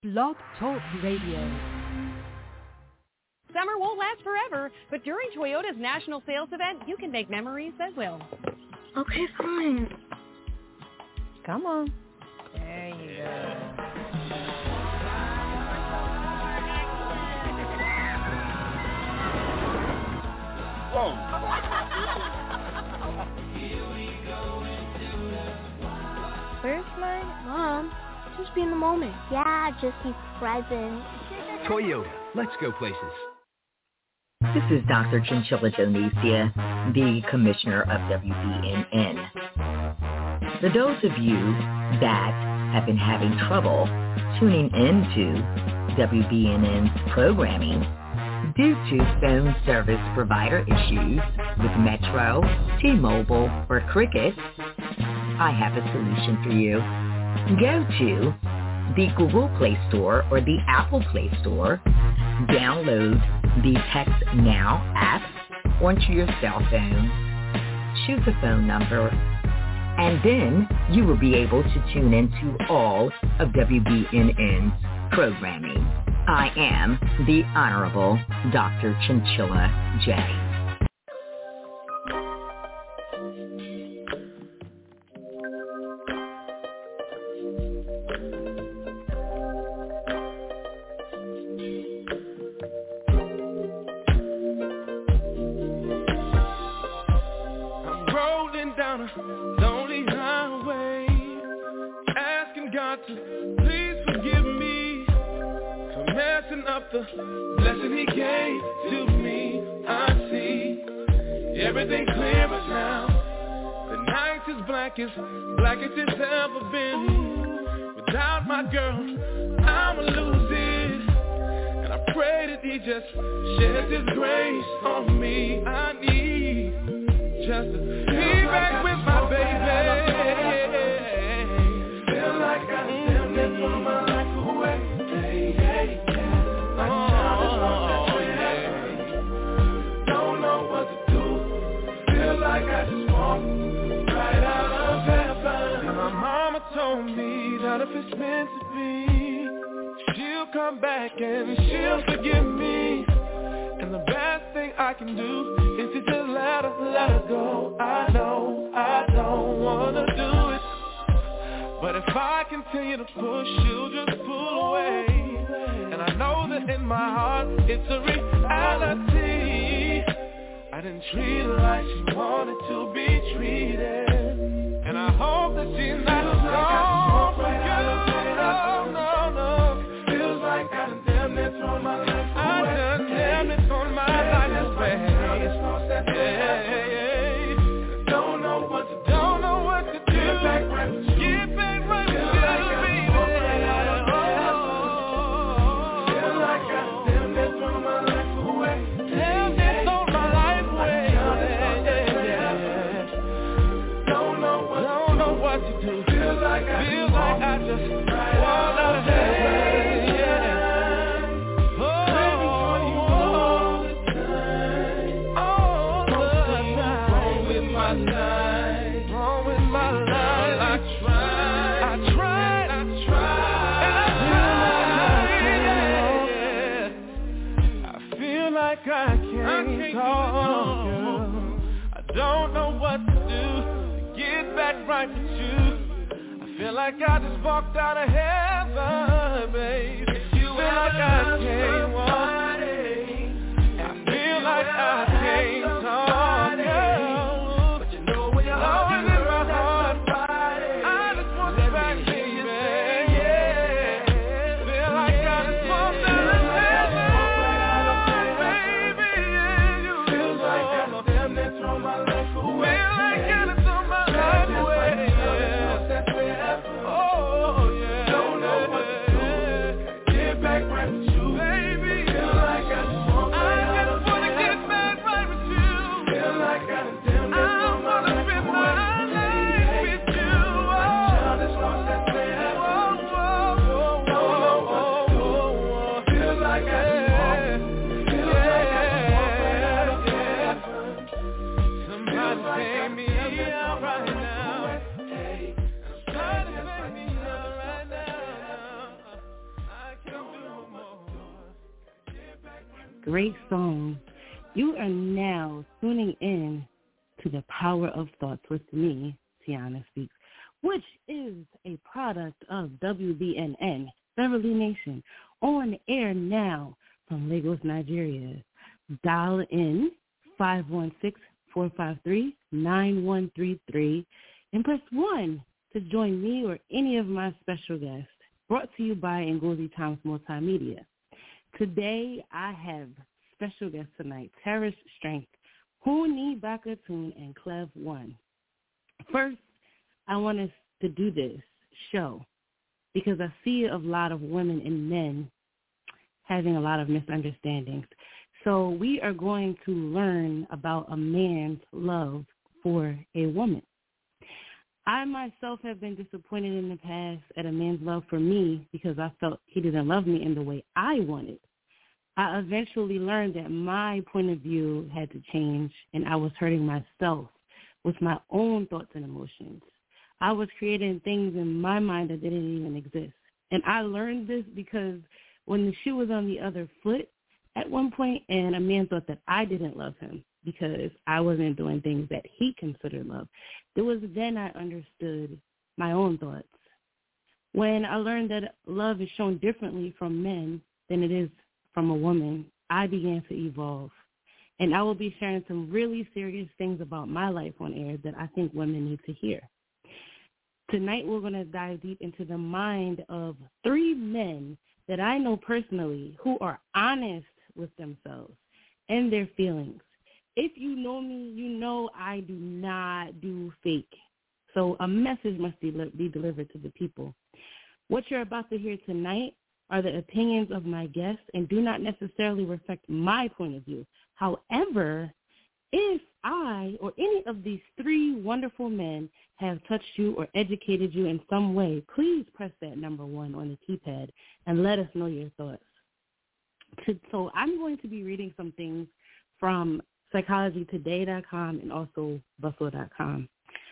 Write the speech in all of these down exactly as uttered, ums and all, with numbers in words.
Blog Talk Radio. Summer won't last forever, but during Toyota's national sales event, you can make memories that will. Okay, fine. Come on. There you go. Whoa. Where's my Mom? Just be in the moment. Yeah, just be present. Toyota, let's go places. This is Doctor Chinchilla Donesia, the Commissioner of W B N N. For those of you that have been having trouble tuning into W B N N's programming due to phone service provider issues with Metro, T-Mobile, or Cricket, I have a solution for you. Go to the Google Play Store or the Apple Play Store, download the Text Now app onto your cell phone, choose a phone number, and then you will be able to tune into all of W B N N's programming. I am the Honorable Doctor Chinchilla J. The blessing he gave to me, I see everything clearer now. The night is black as black as it's ever been. Without my girl, I'ma lose it. And I pray that he just sheds his grace on me. I need just to be back with my baby. Feel like I damn near threw my life away. Hey, hey, hey. Like I just walked right out of heaven. And my mama told me that if it's meant to be, she'll come back and she'll forgive me. And the best thing I can do is to just let her, let her go. I know I don't wanna do it, but if I continue to push, she'll just pull away. And I know that in my heart it's a reality. I didn't treat her like she wanted to be treated, and I hope that she's not gone for good. No, no, feels like I done damn near thrown my life away. I done damn near thrown my life away. Yeah, don't know what to do. Don't know what to do. Get back right with you. Get back right with you, baby. Feel like I done damn near thrown my life away. Damn near thrown my life. Feel like I, feel like I just want to say, yeah. Oh, waiting for you all the time, all the time. Wrong with my life, wrong with my life. I tried, I tried, I tried, and I tried. I feel like I can't talk, girl. I don't know what to do to get back right with you. Feel like I just walked out of heaven, babe. Feel like I can't walk. I feel like I can't talk, girl. But you know when you're always in my heart, I just want you back, baby. Yeah. Feel like I just walked out of heaven, baby. Feel like I damn near thrown my life away. Feel like I done thrown my life away. Oh, yeah. Don't know what to do. great song. You are now tuning in to the Power of Thoughts with me, Tiana Speaks, which is a product of W B N N, Beverly Nation, on air now from Lagos, Nigeria. Dial in five one six, four five three, nine one three three and press one to join me or any of my special guests. Brought to you by Ngozi Times Multimedia. Today, I have special guests tonight, Terrace Strength, Huni Bakatun, and Clev One. First, I want us to do this show because I see a lot of women and men having a lot of misunderstandings. So we are going to learn about a man's love for a woman. I myself have been disappointed in the past at a man's love for me because I felt he didn't love me in the way I wanted. I eventually learned that my point of view had to change, and I was hurting myself with my own thoughts and emotions. I was creating things in my mind that didn't even exist. And I learned this because when the shoe was on the other foot at one point, and a man thought that I didn't love him because I wasn't doing things that he considered love, it was then I understood my own thoughts. When I learned that love is shown differently from men than it is from a woman, I began to evolve. And I will be sharing some really serious things about my life on air that I think women need to hear. Tonight we're going to dive deep into the mind of three men that I know personally who are honest with themselves and their feelings. If you know me, you know I do not do fake. So a message must be, be delivered to the people. What you're about to hear tonight are the opinions of my guests and do not necessarily reflect my point of view. However, if I or any of these three wonderful men have touched you or educated you in some way, please press that number one on the keypad and let us know your thoughts. So I'm going to be reading some things from psychology today dot com and also bustle dot com.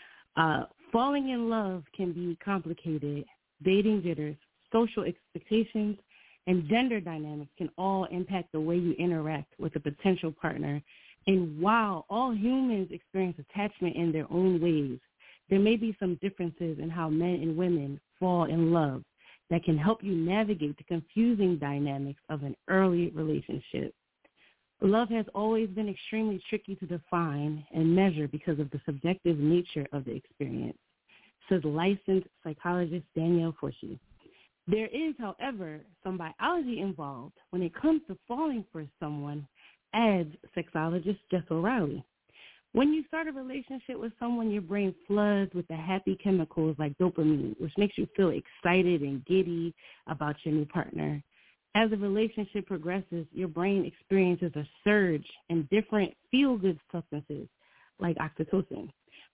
Uh, falling in love can be complicated. Dating jitters, social expectations, and gender dynamics can all impact the way you interact with a potential partner. And while all humans experience attachment in their own ways, there may be some differences in how men and women fall in love that can help you navigate the confusing dynamics of an early relationship. Love has always been extremely tricky to define and measure because of the subjective nature of the experience, says licensed psychologist Danielle Forshee. There is, however, some biology involved when it comes to falling for someone, adds sexologist Jess O'Reilly. When you start a relationship with someone, your brain floods with the happy chemicals like dopamine, which makes you feel excited and giddy about your new partner. As the relationship progresses, your brain experiences a surge in different feel-good substances like oxytocin,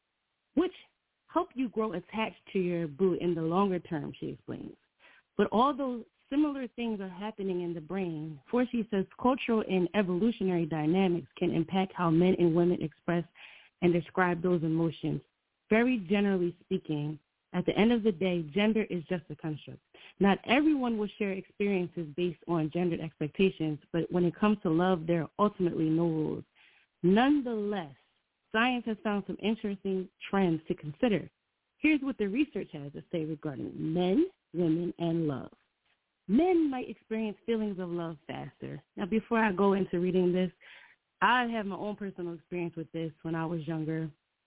which help you grow attached to your boo in the longer term, she explains. But although similar things are happening in the brain, Forshee says cultural and evolutionary dynamics can impact how men and women express and describe those emotions. Very generally speaking, at the end of the day, gender is just a construct. Not everyone will share experiences based on gendered expectations, but when it comes to love, there are ultimately no rules. Nonetheless, science has found some interesting trends to consider. Here's what the research has to say regarding men, women, and love. Men might experience feelings of love faster. Now, before I go into reading this, I have my own personal experience with this when I was younger,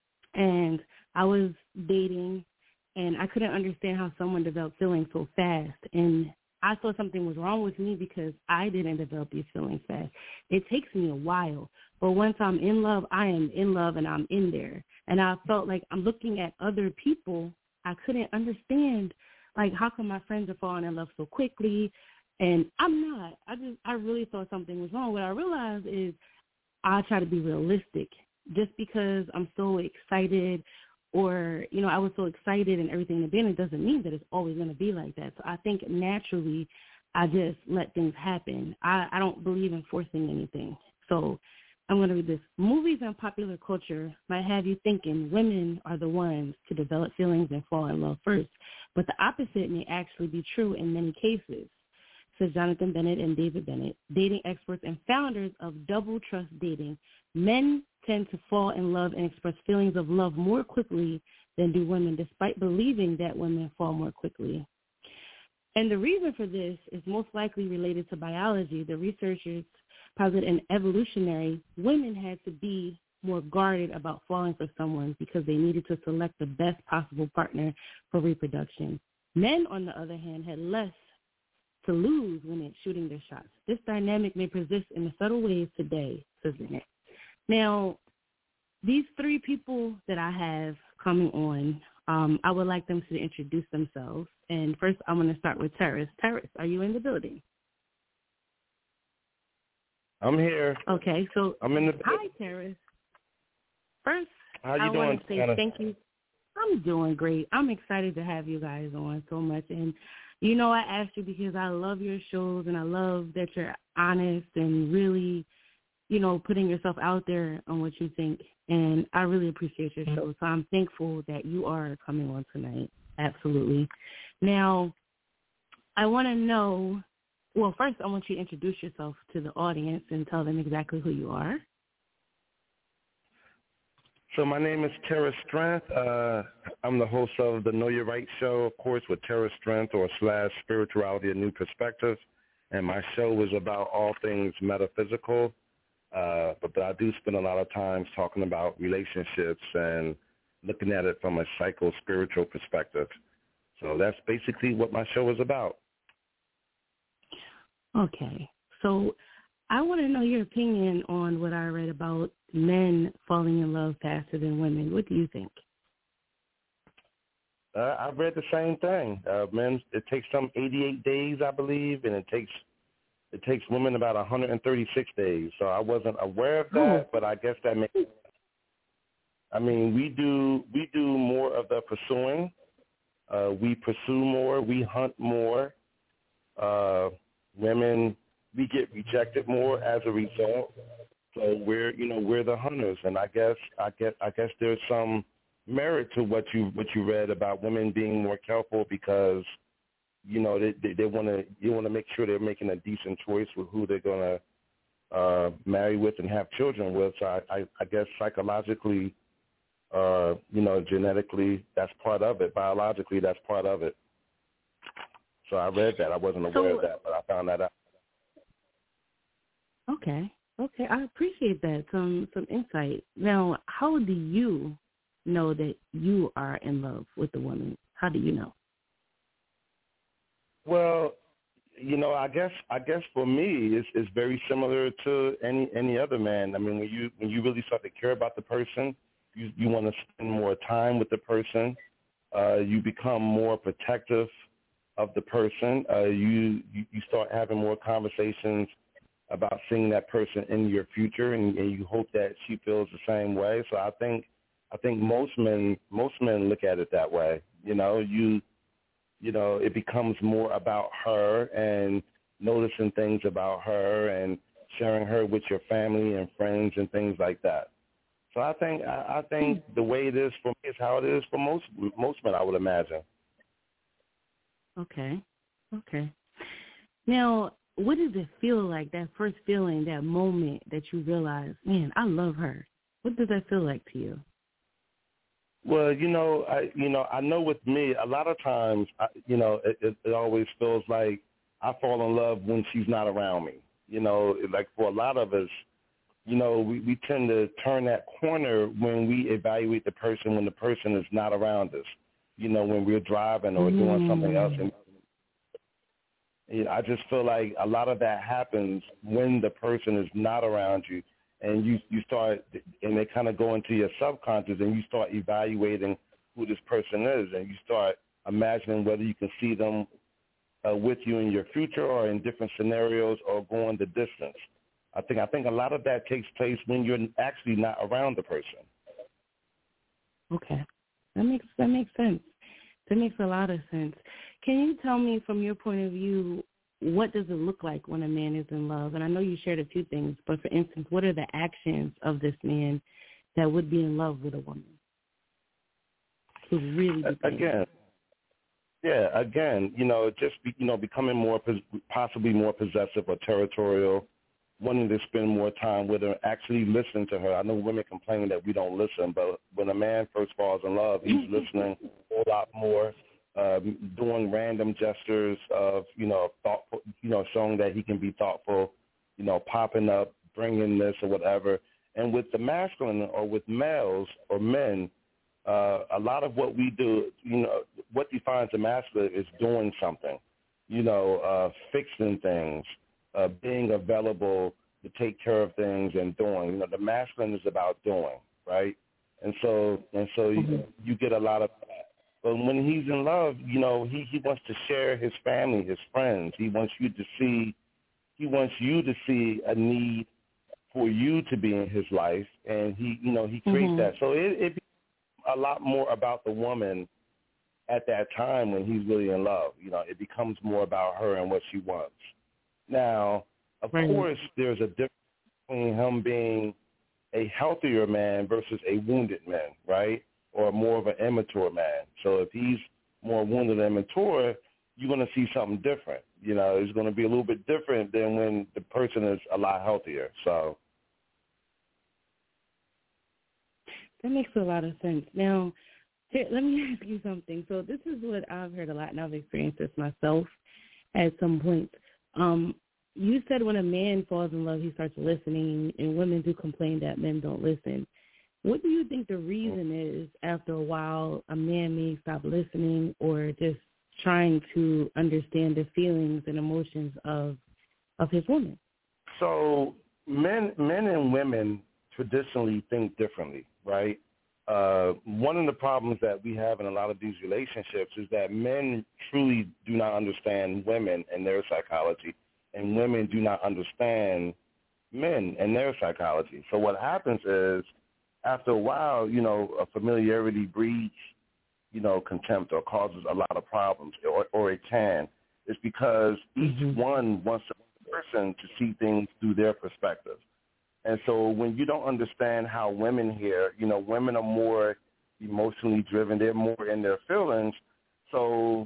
and I was dating, and I couldn't understand how someone developed feelings so fast, and I thought something was wrong with me because I didn't develop these feelings fast. It takes me a while, but once I'm in love, I am in love, and I'm in there, and I felt like I'm looking at other people. I couldn't understand, like, how come my friends are falling in love so quickly, and I'm not. I just, I really thought something was wrong. What I realized is I try to be realistic. Just because I'm so excited or, you know, I was so excited and everything in the beginning doesn't mean that it's always going to be like that. So I think naturally I just let things happen. I, I don't believe in forcing anything. So I'm going to read this. Movies and popular culture might have you thinking women are the ones to develop feelings and fall in love first, but the opposite may actually be true in many cases. says Jonathan Bennett and David Bennett, dating experts and founders of Double Trust Dating. Men tend to fall in love and express feelings of love more quickly than do women, despite believing that women fall more quickly. And the reason for this is most likely related to biology. The researchers posit an evolutionary, women had to be more guarded about falling for someone because they needed to select the best possible partner for reproduction. Men, on the other hand, had less to lose when it's shooting their shots. This dynamic may persist in subtle ways today, says Bennett. Now, these three people that I have coming on, um, I would like them to introduce themselves. And first, I'm going to start with Terrace. Terrace, are you in the building? I'm here. Okay, so I'm in the. Hi, Terrace. First, How you I doing, want to say Anna? thank you. I'm doing great. I'm excited to have you guys on so much. And, you know, I asked you because I love your shows and I love that you're honest and really, you know, putting yourself out there on what you think. And I really appreciate your show. So I'm thankful that you are coming on tonight. Absolutely. Now, I want to know, well, first I want you to introduce yourself to the audience and tell them exactly who you are. So my name is Tara Strength. Uh, I'm the host of the Know Your Right show, of course, with Tara Strength or slash Spirituality, A New Perspective. And my show is about all things metaphysical. Uh, but, but I do spend a lot of time talking about relationships and looking at it from a psycho-spiritual perspective. So that's basically what my show is about. Okay. So I want to know your opinion on what I read about men falling in love faster than women. What do you think? Uh, I've read the same thing. Uh, men, it takes them eighty-eight days, I believe, and it takes it takes women about one hundred thirty-six days. So I wasn't aware of that, oh. but I guess that makes. I mean, we do we do more of the pursuing. Uh, we pursue more. We hunt more. Uh, women, we get rejected more as a result. So we're, you know, we're the hunters, and I guess, I guess, I guess there's some merit to what you what you read about women being more careful because, you know, they they, they want to you want to make sure they're making a decent choice with who they're gonna uh, marry with and have children with. So I, I, I guess psychologically, uh, you know, genetically, that's part of it. Biologically, that's part of it. So I read that. I wasn't aware so, of that, but I found that out. Okay. Okay, I appreciate that, some some insight. Now, how do you know that you are in love with the woman? How do you know? Well, you know, I guess I guess for me, it's, it's very similar to any any other man. I mean, when you when you really start to care about the person, you you want to spend more time with the person. Uh, you become more protective of the person. Uh, you, you you start having more conversations about seeing that person in your future, and, and you hope that she feels the same way. So I think, I think most men, most men look at it that way. You know, you, you know, it becomes more about her and noticing things about her and sharing her with your family and friends and things like that. So I think, I, I think the way it is for me is how it is for most, most men, I would imagine. Okay. Okay. Now, what does it feel like, that first feeling, that moment that you realize, man, I love her? What does that feel like to you? Well, you know, I you know, I know with me, a lot of times, I, you know, it, it, it always feels like I fall in love when she's not around me. You know, like for a lot of us, you know, we, we tend to turn that corner when we evaluate the person when the person is not around us. You know, when we're driving or mm. doing something else. And you know, I just feel like a lot of that happens when the person is not around you, and you, you start, and they kind of go into your subconscious, and you start evaluating who this person is, and you start imagining whether you can see them uh, with you in your future or in different scenarios or going the distance. I think I think a lot of that takes place when you're actually not around the person. Okay, that makes that makes sense. That makes a lot of sense. Can you tell me, from your point of view, what does it look like when a man is in love? And I know you shared a few things, but for instance, what are the actions of this man that would be in love with a woman? Who's really Again, Yeah, again, you know, just, be, you know, becoming more, possibly more possessive or territorial, wanting to spend more time with her, actually listening to her. I know women complain that we don't listen, but when a man first falls in love, he's listening a whole lot more, um, doing random gestures of, you know, thoughtful, you know, showing that he can be thoughtful, you know, popping up, bringing this or whatever. And with the masculine or with males or men, uh, a lot of what we do, you know, what defines the masculine is doing something, you know, uh, fixing things, Uh, being available to take care of things and doing. You know, the masculine is about doing, right? And so and so mm-hmm. you, you get a lot of that. But when he's in love, you know, he, he wants to share his family, his friends. He wants you to see he wants you to see a need for you to be in his life, and he you know, he creates mm-hmm. that. So it, it becomes a lot more about the woman at that time when he's really in love. You know, it becomes more about her and what she wants. Now, of right. course, there's a difference between him being a healthier man versus a wounded man, right, or more of an immature man. So if he's more wounded and immature, you're going to see something different. You know, it's going to be a little bit different than when the person is a lot healthier. So that makes a lot of sense. Now, here, let me ask you something. So this is what I've heard a lot, and I've experienced this myself at some point. Um, you said when a man falls in love, he starts listening, and women do complain that men don't listen. What do you think the reason is after a while a man may stop listening or just trying to understand the feelings and emotions of of his woman? So men, men and women traditionally think differently, right? Uh, one of the problems that we have in a lot of these relationships is that men truly do not understand women and their psychology, and women do not understand men and their psychology. So what happens is, after a while, you know, a familiarity breeds, you know, contempt or causes a lot of problems, or, or it can. It's because each mm-hmm. one wants the person to see things through their perspective. And so when you don't understand how women here, you know, women are more emotionally driven. They're more in their feelings. So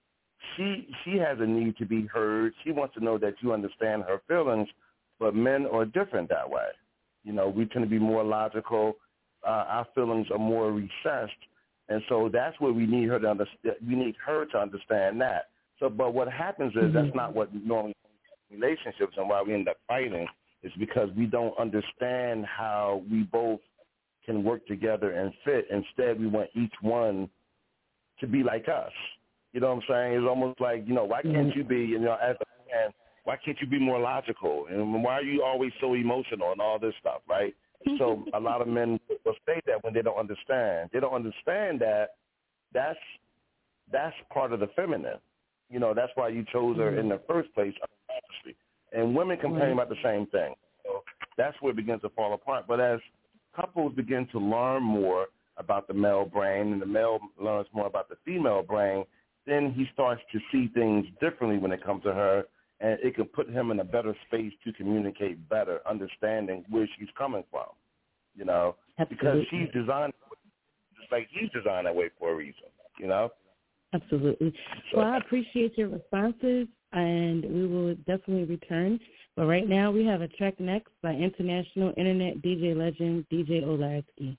she she has a need to be heard. She wants to know that you understand her feelings, but men are different that way. You know, we tend to be more logical. Uh, our feelings are more recessed. And so that's where we need her to understand. We need her to understand that. So, but what happens is mm-hmm. that's not what normally relationships and why we end up fighting. It's because we don't understand how we both can work together and fit. Instead, we want each one to be like us. You know what I'm saying? It's almost like, you know, why can't you be, you know, as a man, why can't you be more logical? And why are you always so emotional and all this stuff, right? So a lot of men will say that when they don't understand. They don't understand that that's that's part of the feminine. You know, that's why you chose her in the first place, obviously. And women complain about the same thing. So that's where it begins to fall apart. But as couples begin to learn more about the male brain and the male learns more about the female brain, then he starts to see things differently when it comes to her, and it can put him in a better space to communicate better, understanding where she's coming from, you know, Absolutely. Because she's designed just like he's designed that way for a reason, you know. Absolutely. So, well, I appreciate your responses, and we will definitely return. But right now we have a track next by international internet D J legend D J Olarski.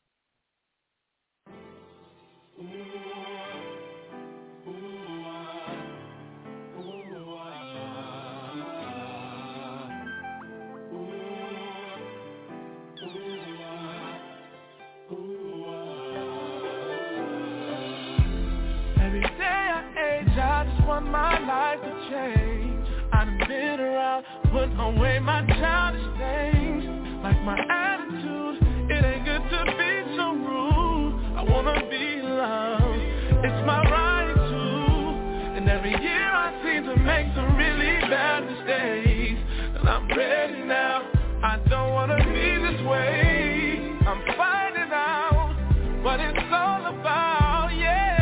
Every day I age, I just want my life to change. I've been around, put away my childish things. Like my attitude, it ain't good to be so rude. I wanna be loved, it's my right to. And every year I seem to make some really bad mistakes. And I'm ready now, I don't wanna be this way. I'm finding out what it's all about, yeah.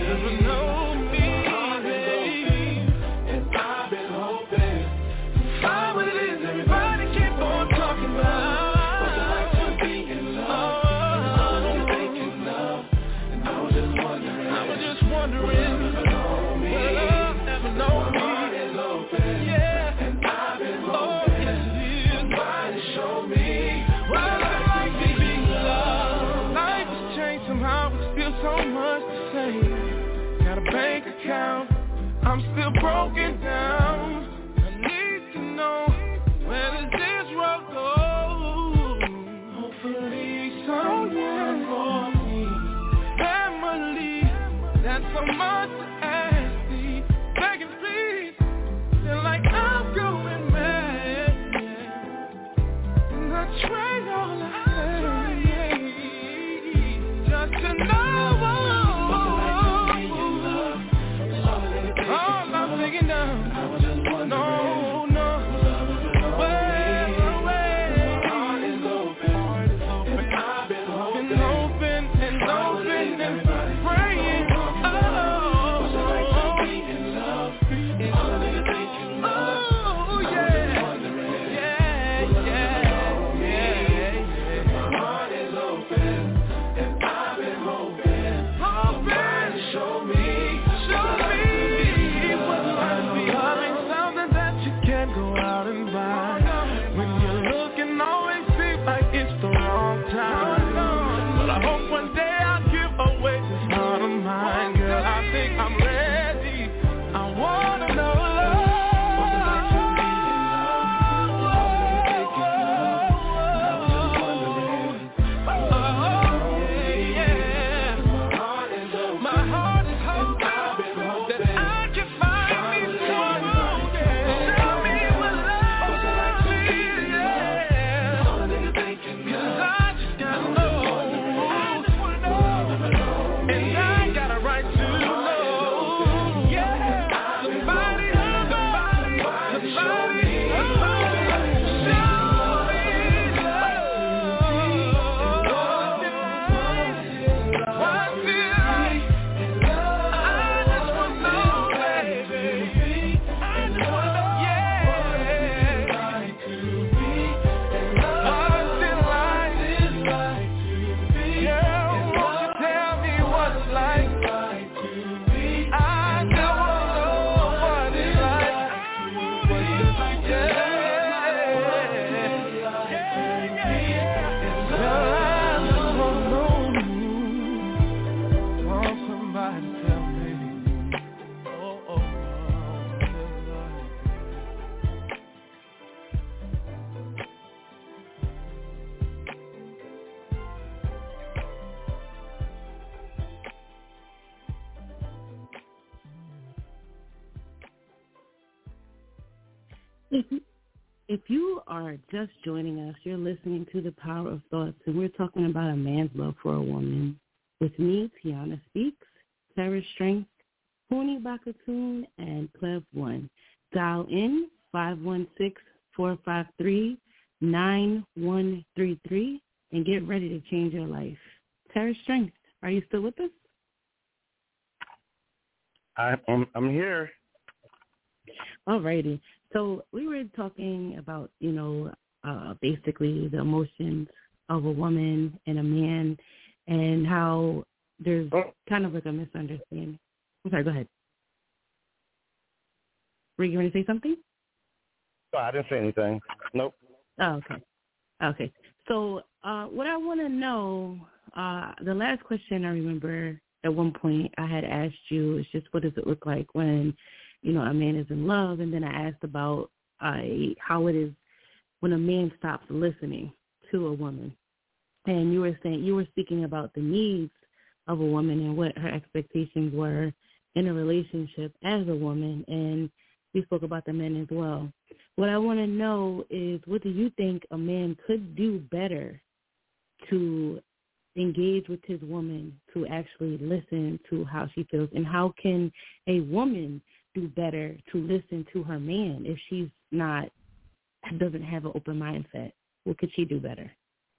Fire me what it's like to be loved. Life has changed somehow, but still so much the same. Got a bank account, I'm still broken down. I need to know, where does this road go? Hopefully someone for me. Family, that's so much to ask me. Begging please, feel like I'm going mad. And I tried all I had, just to know. All I'm thinking now, no, no. Well, well, heart is open, heart is open. I've been hoping, hoping and hoping and praying. Oh, what's it like to be in love? All of the things you love. Oh, yeah, yeah, yeah, yeah. My heart is open, and I've been hoping, hoping. Show me, show me. Go out and buy. When you're looking, always seems like it's the wrong time. But I hope one day I'll give away this heart of mine. Girl, I think I'm ready. I wanna know love. What's it like to be in love? All of the taking love. I was just wondering. Oh, yeah, yeah. My heart is open. My heart is open. I've been hoping that I can find me someone. If you are just joining us, you're listening to The Power of Thoughts, and we're talking about a man's love for a woman. With me, Tiana Speaks, Sarah Strength, Pony Bakatoon, and Clev One. Dial in five one six, four five three, nine one three three and get ready to change your life. Sarah Strength, are you still with us? I'm, I'm here. All righty. So we were talking about, you know, uh, basically the emotions of a woman and a man and how there's oh. kind of like a misunderstanding. I'm sorry, go ahead. Were you going to say something? No, I didn't say anything. Nope. Oh, okay. Okay. So uh, what I want to know, uh, the last question I remember at one point I had asked you is just what does it look like when, you know, a man is in love, and then I asked about uh, how it is when a man stops listening to a woman. And you were saying, you were speaking about the needs of a woman and what her expectations were in a relationship as a woman, and we spoke about the men as well. What I want to know is, what do you think a man could do better to engage with his woman, to actually listen to how she feels, and how can a woman do better to listen to her man if she's not, doesn't have an open mindset? What could she do better?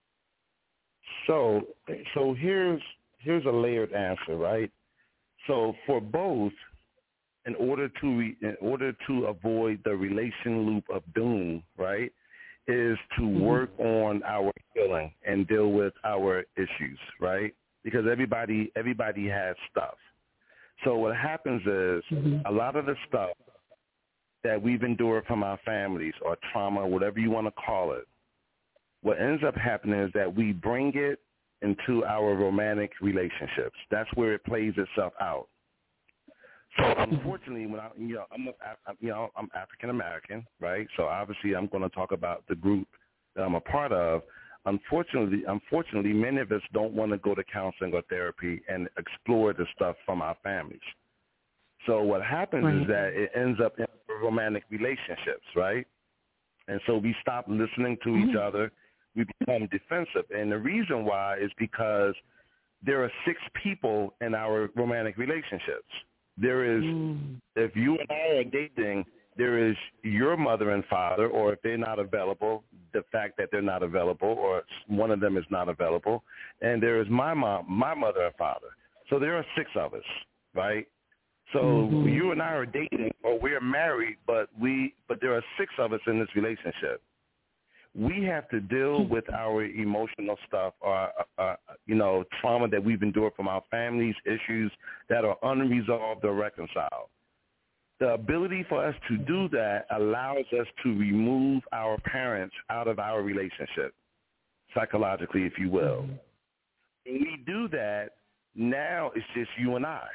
So, so here's here's a layered answer, right? So for both, in order to re, in order to avoid the relation loop of doom, right, is to mm-hmm. work on our healing and deal with our issues, right? Because everybody everybody has stuff. So what happens is mm-hmm. a lot of the stuff that we've endured from our families or trauma, whatever you want to call it, what ends up happening is that we bring it into our romantic relationships. That's where it plays itself out. So unfortunately, when I, you know, I'm, a, you know, I'm African American, right? So obviously, I'm going to talk about the group that I'm a part of. Unfortunately, unfortunately, many of us don't want to go to counseling or therapy and explore the stuff from our families. So what happens right. is that it ends up in romantic relationships, right? And so we stop listening to mm-hmm. each other. We become defensive. And the reason why is because there are six people in our romantic relationships. There is, mm. if you and I are dating, there is your mother and father, or if they're not available, the fact that they're not available, or one of them is not available. And there is my mom, my mother and father. So there are six of us, right? So mm-hmm. you and I are dating, or we're married, but we, but there are six of us in this relationship. We have to deal with our emotional stuff, or uh, you know, trauma that we've endured from our families, issues that are unresolved or reconciled. The ability for us to do that allows us to remove our parents out of our relationship, psychologically, if you will. When we do that, now it's just you and I.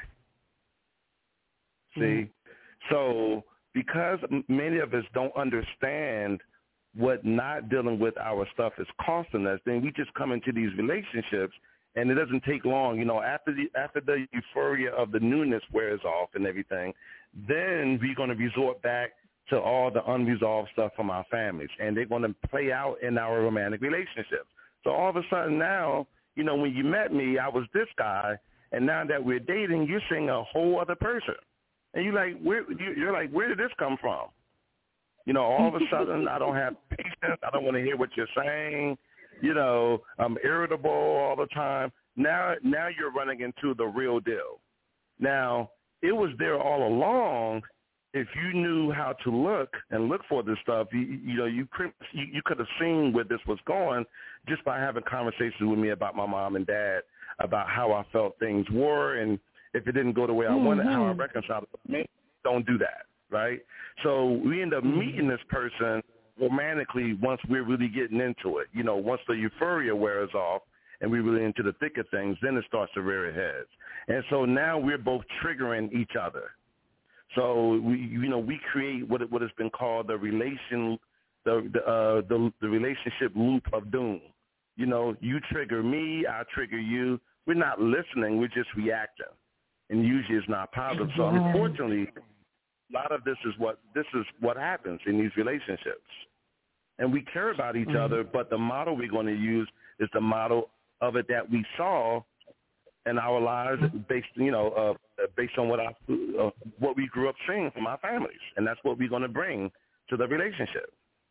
See? Mm-hmm. So because many of us don't understand what not dealing with our stuff is costing us, then we just come into these relationships, and it doesn't take long. You know, after the after the euphoria of the newness wears off and everything, then we're going to resort back to all the unresolved stuff from our families, and they're going to play out in our romantic relationships. So all of a sudden now, you know, when you met me, I was this guy, and now that we're dating, you're seeing a whole other person, and you're like, where? You're like, where did this come from? You know, all of a sudden, I don't have patience. I don't want to hear what you're saying. You know, I'm irritable all the time. Now, now you're running into the real deal. Now, it was there all along. If you knew how to look and look for this stuff, you, you know, you could you, you could have seen where this was going just by having conversations with me about my mom and dad, about how I felt things were, and if it didn't go the way I mm-hmm. wanted, how I reconciled it. Don't do that. Right? So we end up meeting this person romantically once we're really getting into it. You know, once the euphoria wears off and we're really into the thick of things, then it starts to rear its head. And so now we're both triggering each other. So we, you know, we create what what has been called the relation, the the, uh, the the relationship loop of doom. You know, you trigger me, I trigger you. We're not listening, we're just reacting, and usually it's not positive. So unfortunately, a lot of this is what this is what happens in these relationships, and we care about each mm-hmm. other. But the model we're going to use is the model of it that we saw in our lives, based you know uh, based on what I uh, what we grew up seeing from our families, and that's what we're going to bring to the relationship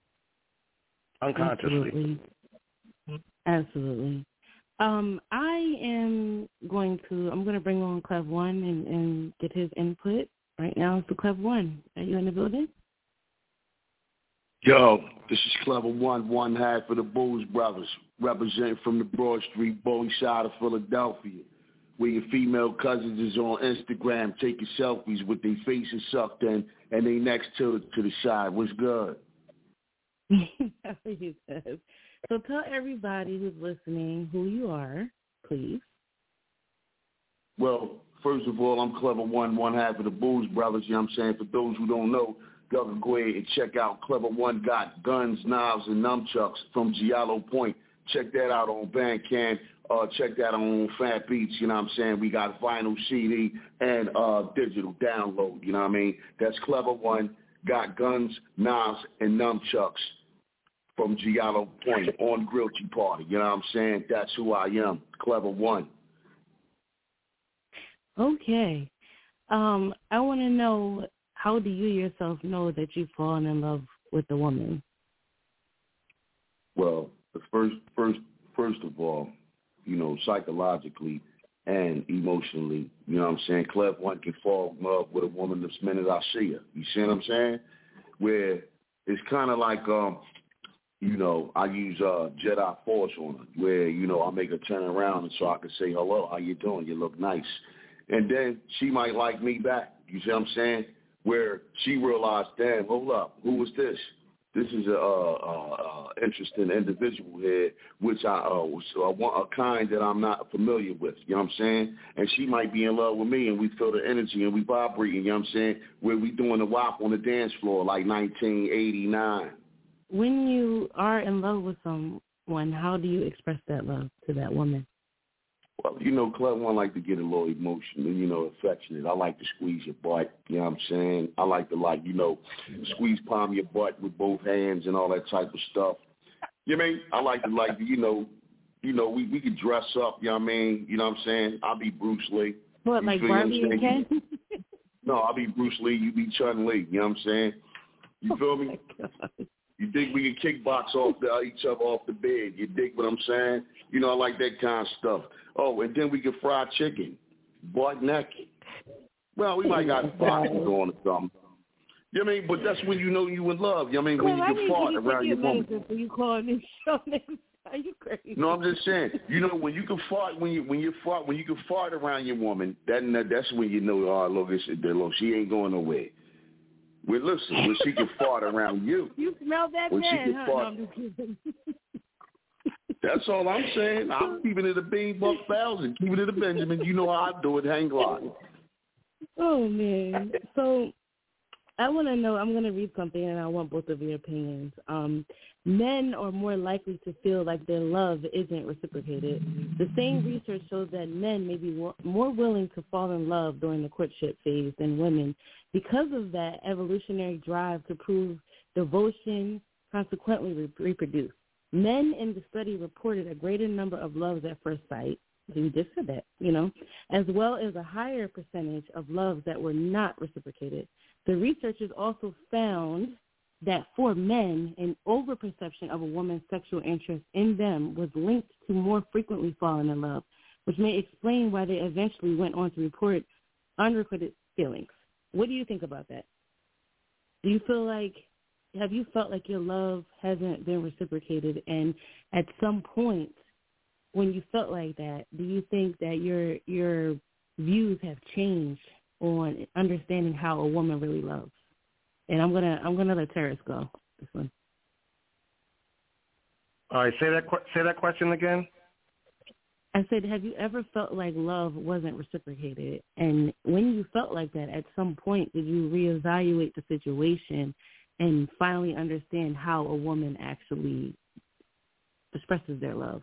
unconsciously. Absolutely. Absolutely. Um, I am going to I'm going to bring on Clev One and, and get his input. Right now it's the Clev One. Are you in the building? Yo, this is Clever One, one half of the Booze Brothers, representing from the Broad Street, Bowie side of Philadelphia, where your female cousins is on Instagram taking selfies with their faces sucked in and they next to to the side. What's good? So tell everybody who's listening who you are, please. Well, first of all, I'm Clever One, one half of the Booze Brothers. You know what I'm saying? For those who don't know, y'all can go ahead and check out Clever One Got Guns, Knives, and Nunchucks from Giallo Point. Check that out on Bandcamp. Uh, check that out on Fat Beats. You know what I'm saying? We got vinyl C D and uh, digital download. You know what I mean? That's Clever One Got Guns, Knives, and Nunchucks from Giallo Point on Grillty Party. You know what I'm saying? That's who I am, Clever One. Okay. Um, I want to know, how do you yourself know that you've fallen in love with a woman? Well, the first, first, first of all, you know, psychologically and emotionally, you know what I'm saying, Clev One can fall in love with a woman the minute I see her. You see what I'm saying? Where it's kind of like, um, you know, I use uh, Jedi Force on her, where, you know, I make her turn around and so I can say, hello, how you doing? You look nice. And then she might like me back. You see what I'm saying? Where she realized, damn, hold up, who was this? this is a, uh, uh, interesting individual here, which I uh, so I want a kind that I'm not familiar with. You know what I'm saying? And she might be in love with me, and we feel the energy and we vibrating. You know what I'm saying? Where we doing the W A P on the dance floor like nineteen eighty-nine. When you are in love with someone, how do you express that love to that woman? Well, you know, Club One like to get a little emotional, you know, affectionate. I like to squeeze your butt, you know what I'm saying? I like to, like, you know, squeeze palm your butt with both hands and all that type of stuff. You know what I mean? I like to, like, you know, you know, we, we could dress up, you know what I mean? You know what I'm saying? I'll be Bruce Lee. What, you like Barbie and Ken? No, I'll be Bruce Lee, you be Chun-Li, you know what I'm saying? You feel me? Oh You dig we can kickbox off the, each other off the bed. You dig what I'm saying? You know, I like that kind of stuff. Oh, and then we can fry chicken, butt naked. Well, we might got boxing going or something. You know what I mean? But that's when you know you in love. You know what I mean? When well, you can fart you around your woman. You calling this show names? Are you crazy? No, I'm just saying. You know, when you can fart, when you when you fart, when you can fart around your woman, that that's when you know. Oh, look, it's, look, she ain't going nowhere. Well, listen, when she can fart around you. You smell that when man, she can huh? fart, No, I'm just kidding. That's all I'm saying. I'm keeping it a bean buck thousand, keeping it a Benjamin. You know how I do it, hang glide. Oh, man. So I want to know, I'm going to read something, and I want both of your opinions. Um, men are more likely to feel like their love isn't reciprocated. The same research shows that men may be more willing to fall in love during the courtship phase than women because of that evolutionary drive to prove devotion, consequently re- reproduce. Men in the study reported a greater number of loves at first sight, you just said that, you know, as well as a higher percentage of loves that were not reciprocated. The researchers also found that for men, an overperception of a woman's sexual interest in them was linked to more frequently falling in love, which may explain why they eventually went on to report unrequited feelings. What do you think about that? Do you feel like, have you felt like your love hasn't been reciprocated? And at some point, when you felt like that, do you think that your your views have changed on understanding how a woman really loves? And I'm gonna I'm gonna let Terrace go this one. All right, say that say that question again. I said, have you ever felt like love wasn't reciprocated? And when you felt like that, at some point, did you reevaluate the situation and finally understand how a woman actually expresses their love?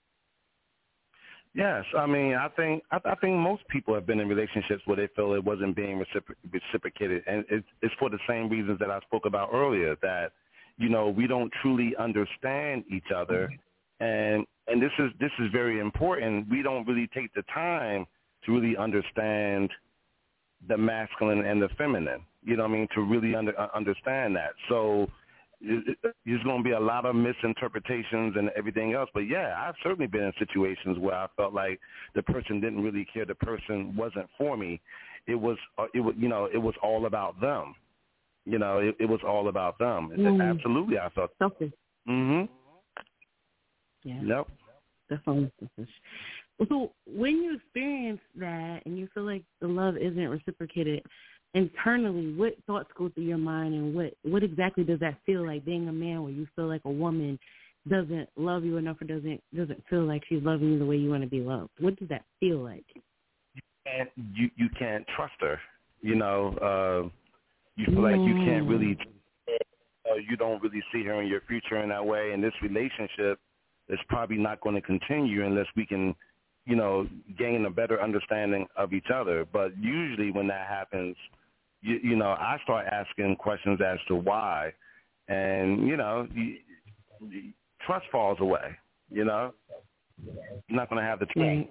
Yes, I mean, I think I, I think most people have been in relationships where they feel it wasn't being recipro- reciprocated, and it's, it's for the same reasons that I spoke about earlier. That you know we don't truly understand each other, and and this is this is very important. We don't really take the time to really understand the masculine and the feminine. You know what I mean? To really under, uh, understand that. So there's going to be a lot of misinterpretations and everything else. But, yeah, I've certainly been in situations where I felt like the person didn't really care. The person wasn't for me. It was, uh, it was you know, it was all about them. You know, it, it was all about them. Mm. Absolutely, I felt. Selfish. Mm-hmm. Yeah. Yep. Definitely selfish. So when you experience that and you feel like the love isn't reciprocated, internally, what thoughts go through your mind, and what, what exactly does that feel like, being a man where you feel like a woman doesn't love you enough or doesn't doesn't feel like she's loving you the way you want to be loved? What does that feel like? And you you can't trust her. You know, uh, you feel mm. like you can't really, uh, you don't really see her in your future in that way, and this relationship is probably not going to continue unless we can, you know, gain a better understanding of each other. But usually when that happens, you, you know, I start asking questions as to why, and, you know, you, you, trust falls away, you know. You're not going to have the trust. Right.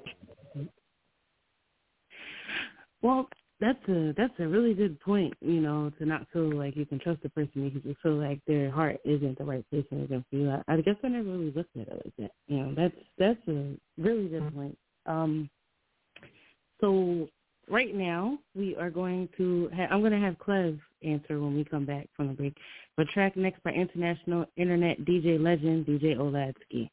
Well, that's a that's a really good point, you know, to not feel like you can trust the person because you feel like their heart isn't the right place for you. I, I guess I never really looked at it like that. You know, that's that's a really good point. Um, so right now we are going to ha- I'm going to have Clev answer when we come back from the break. But track next by international internet D J legend D J Oladsky.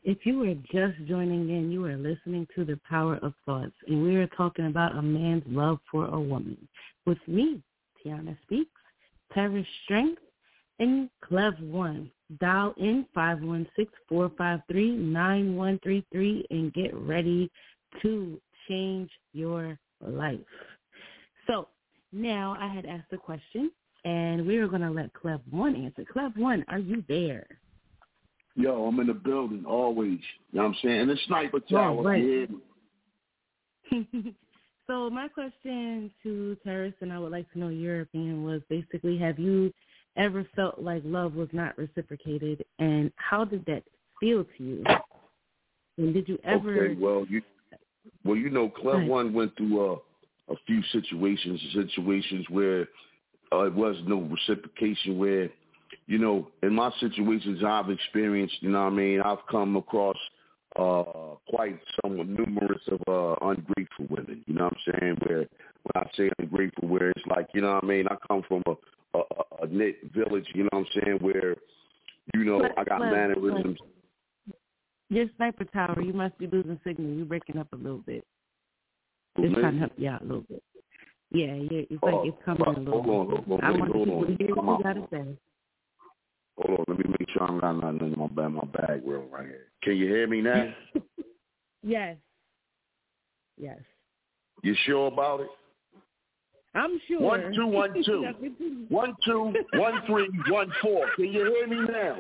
If you are just joining in, you are listening to The Power of Thoughts, and we are talking about a man's love for a woman. With me, Tiana Speaks, Terrace Strength, and Clev One. Dial in five one six, four five three, nine one three three and get ready to change your life. So now I had asked a question, and we were going to let Clev One answer. Clev One, are you there? Yo, I'm in the building always. You know what I'm saying? And the sniper tower. Oh, right. Yeah. So my question to Terrace, and I would like to know your opinion, was basically, have you ever felt like love was not reciprocated, and how did that feel to you? And did you ever? Okay, well, you, well, you know, Clev right. One went through uh, a few situations, situations where uh, it was no reciprocation. Where, you know, in my situations I've experienced, you know what I mean, I've come across uh, quite somewhat numerous of uh, ungrateful women. You know what I'm saying? Where when I say ungrateful, where it's like, you know what I mean, I come from a A, a knit village, you know what I'm saying, where, you know, but, I got but, mannerisms. But your sniper tower, you must be losing signal. You're breaking up a little bit. Who, Just me? trying to help you out a little bit. Yeah, yeah, it's oh, like it's coming oh, a little hold bit. on, hold on, I want hold people on. to hear Come what you on. got to say. Hold on, let me make sure I'm not nothing in my bag, my bag real right here. Can you hear me now? Yes. Yes. You sure about it? I'm sure. One, two, one, two. one, two, one, three, one, four. Can you hear me now?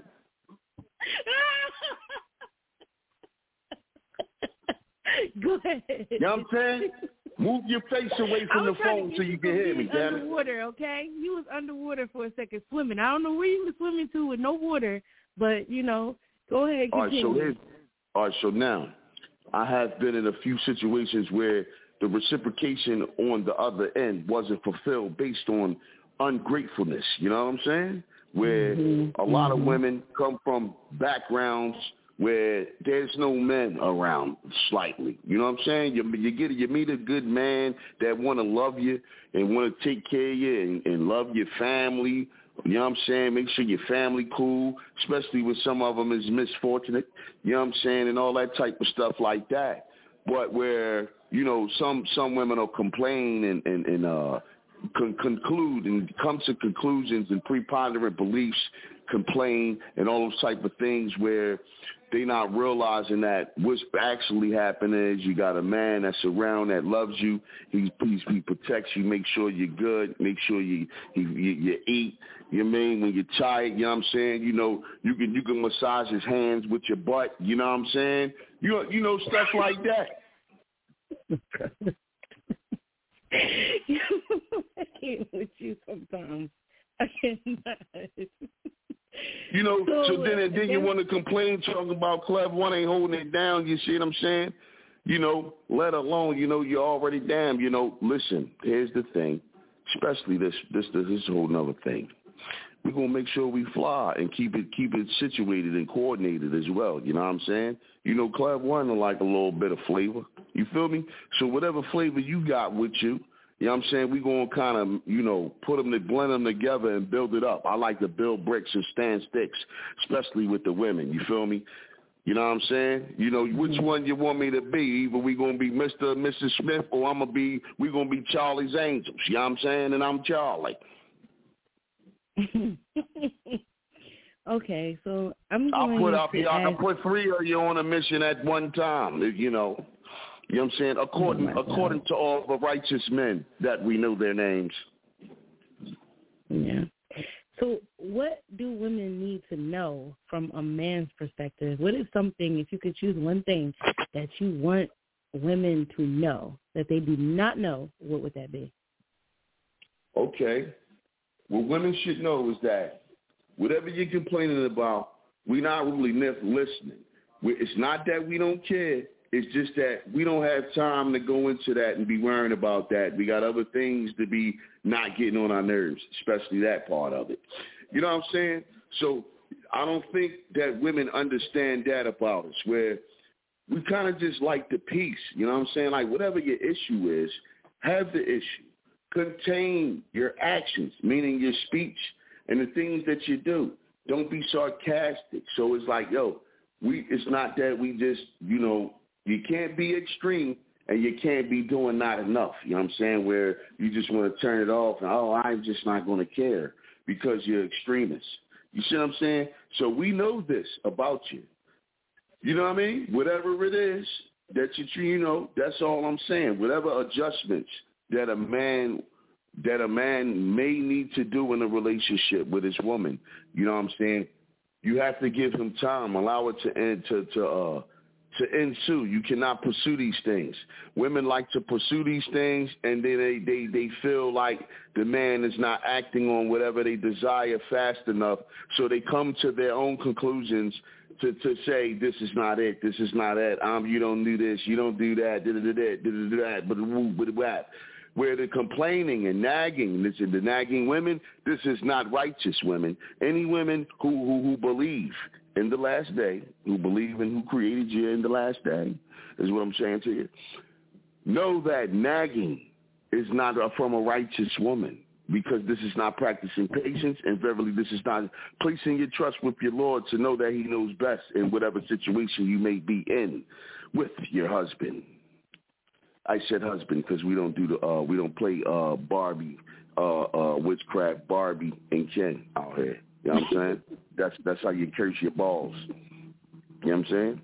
Go ahead. You know what I'm saying? Move your face away from the phone so you can hear me, damn it. Underwater, okay? You was underwater for a second swimming. I don't know where you were swimming to with no water, but, you know, go ahead. All right, continue. so here's, all right, so now I have been in a few situations where the reciprocation on the other end wasn't fulfilled based on ungratefulness. You know what I'm saying? Where mm-hmm. a lot mm-hmm. of women come from backgrounds where there's no men around slightly. You know what I'm saying? You, you get you meet a good man that want to love you and want to take care of you and, and love your family. You know what I'm saying? Make sure your family cool, especially when some of them is misfortunate. You know what I'm saying? And all that type of stuff like that. But where, you know, some some women will complain and, and, and uh, con- conclude and come to conclusions and preponderant beliefs, complain and all those type of things where they not realizing that what's actually happening is you got a man that's around that loves you. He he, he protects you, make sure you're good, make sure you you, you, you eat. You know what I mean? When you're tired, you know what I'm saying? You know, you can you can massage his hands with your butt, you know what I'm saying? You know, you know, stuff like that. I can't with you sometimes. I cannot. You know, so, so then and then you want to complain, talking about Clev One ain't holding it down. You see what I'm saying? You know, let alone, you know, you're already damn. You know, listen, here's the thing, especially this this this, this whole nother thing. We're gonna make sure we fly and keep it keep it situated and coordinated as well. You know what I'm saying? You know, Clev One like a little bit of flavor. You feel me? So whatever flavor you got with you, you know what I'm saying, we're going to kind of, you know, put them, to blend them together and build it up. I like to build bricks and stand sticks, especially with the women. You feel me? You know what I'm saying? You know, which one you want me to be? Either we going to be Mister and Missus Smith or I'm going to be, we're going to be Charlie's Angels. You know what I'm saying? And I'm Charlie. Okay, so I'm going I'll put up, to yeah, I can ask... put three of you on a mission at one time, you know. You know what I'm saying? According oh according to all the righteous men that we know their names. Yeah. So what do women need to know from a man's perspective? What is something, if you could choose one thing that you want women to know that they do not know, what would that be? Okay. What women should know is that whatever you're complaining about, we're not really listening. It's not that we don't care. It's just that we don't have time to go into that and be worrying about that. We got other things to be not getting on our nerves, especially that part of it. You know what I'm saying? So I don't think that women understand that about us, where we kind of just like the peace. You know what I'm saying? Like whatever your issue is, have the issue. Contain your actions, meaning your speech and the things that you do. Don't be sarcastic. So it's like, yo, We it's not that we just, you know, you can't be extreme and you can't be doing not enough. You know what I'm saying? Where you just want to turn it off and, oh, I'm just not going to care because you're extremists. You see what I'm saying? So we know this about you. You know what I mean? Whatever it is that you, you know, that's all I'm saying. Whatever adjustments that a man that a man may need to do in a relationship with his woman, you know what I'm saying? You have to give him time, allow it to end to to uh, to ensue. You cannot pursue these things. Women like to pursue these things, and then they, they, they feel like the man is not acting on whatever they desire fast enough, so they come to their own conclusions to, to say, this is not it, this is not it, um, you don't do this, you don't do that, da-da-da-da, da-da-da-da, but where they're complaining and nagging, listen, the nagging women, this is not righteous women. Any women who, who, who believe in the last day, who believe in who created you in the last day, is what I'm saying to you. Know that nagging is not a, from a righteous woman, because this is not practicing patience, and verily this is not placing your trust with your Lord to know that he knows best in whatever situation you may be in with your husband. I said husband because we don't do the uh, we don't play uh, Barbie, uh, uh, witchcraft, Barbie and Ken out here. You know what I'm saying? That's that's how you curse your balls. You know what I'm saying?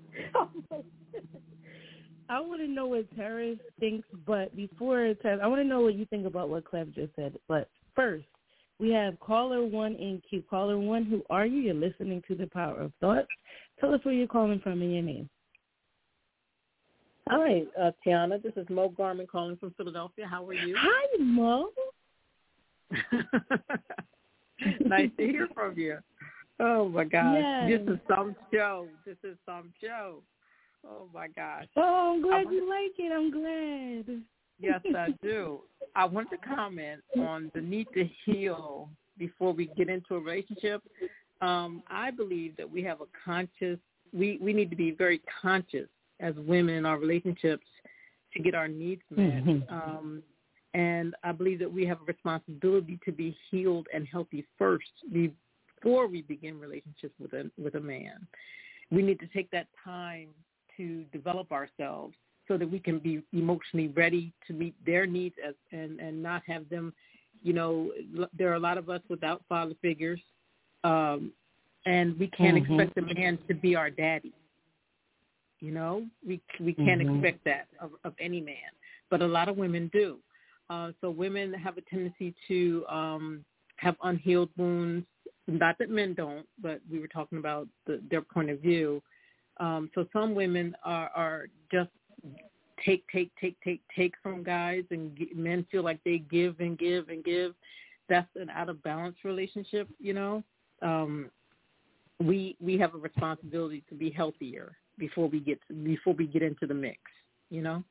I want to know what Terrence thinks, but before Terrence, I want to know what you think about what Clef just said. But first, we have caller one in queue. Caller one, who are you? You're listening to The Power of Thought. Tell us where you're calling from and your name. Hi, uh, Tiana. This is Mo Garman calling from Philadelphia. How are you? Hi, Mo. Nice to hear from you. Oh, my gosh. Yes. This is some show. This is some show. Oh, my gosh. Oh, I'm glad wanted, you like it. I'm glad. Yes, I do. I want to comment on the need to heal before we get into a relationship. Um, I believe that we have a conscious, we, we need to be very conscious as women in our relationships to get our needs met. Mm-hmm. Um, and I believe that we have a responsibility to be healed and healthy first before we begin relationships with a, with a man. We need to take that time to develop ourselves so that we can be emotionally ready to meet their needs as, and, and not have them, you know, there are a lot of us without father figures, um, and we can't mm-hmm. expect a man to be our daddy. You know, we we can't mm-hmm. expect that of, of any man, but a lot of women do. Uh, so women have a tendency to um, have unhealed wounds. Not that men don't, but we were talking about the, their point of view. Um, so some women are, are just take, take, take, take, take from guys, and g- men feel like they give and give and give. That's an out of balance relationship. You know, um, we we have a responsibility to be healthier before we get to, before we get into the mix, you know?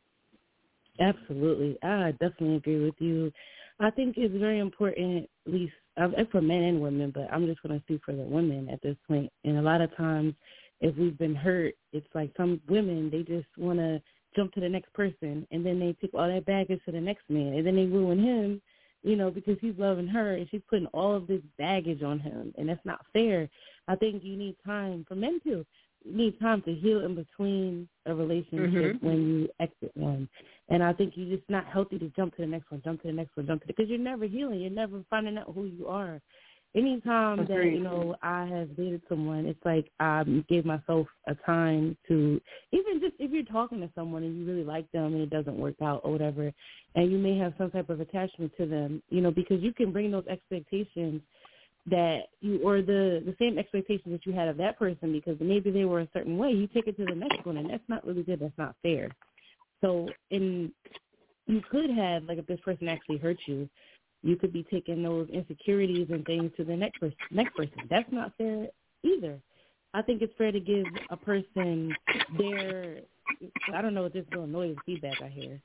Absolutely. I definitely agree with you. I think it's very important, at least for men and women, but I'm just going to speak for the women at this point. And a lot of times, if we've been hurt, it's like some women, they just want to jump to the next person, and then they take all that baggage to the next man, and then they ruin him, you know, because he's loving her, and she's putting all of this baggage on him, and that's not fair. I think you need time, for men too, you need time to heal in between a relationship mm-hmm. when you exit one. And I think you're just not healthy to jump to the next one, jump to the next one, jump to the, because you're never healing. You're never finding out who you are. Anytime That's that, great. you know, I have dated someone, it's like I gave myself a time to, even just if you're talking to someone and you really like them and it doesn't work out or whatever, and you may have some type of attachment to them, you know, because you can bring those expectations that you, or the, the same expectations that you had of that person because maybe they were a certain way, you take it to the next one, and that's not really good. That's not fair. So in, you could have, like if this person actually hurt you, you could be taking those insecurities and things to the next person. Next person. That's not fair either. I think it's fair to give a person their, I don't know what this little noise feedback I hear.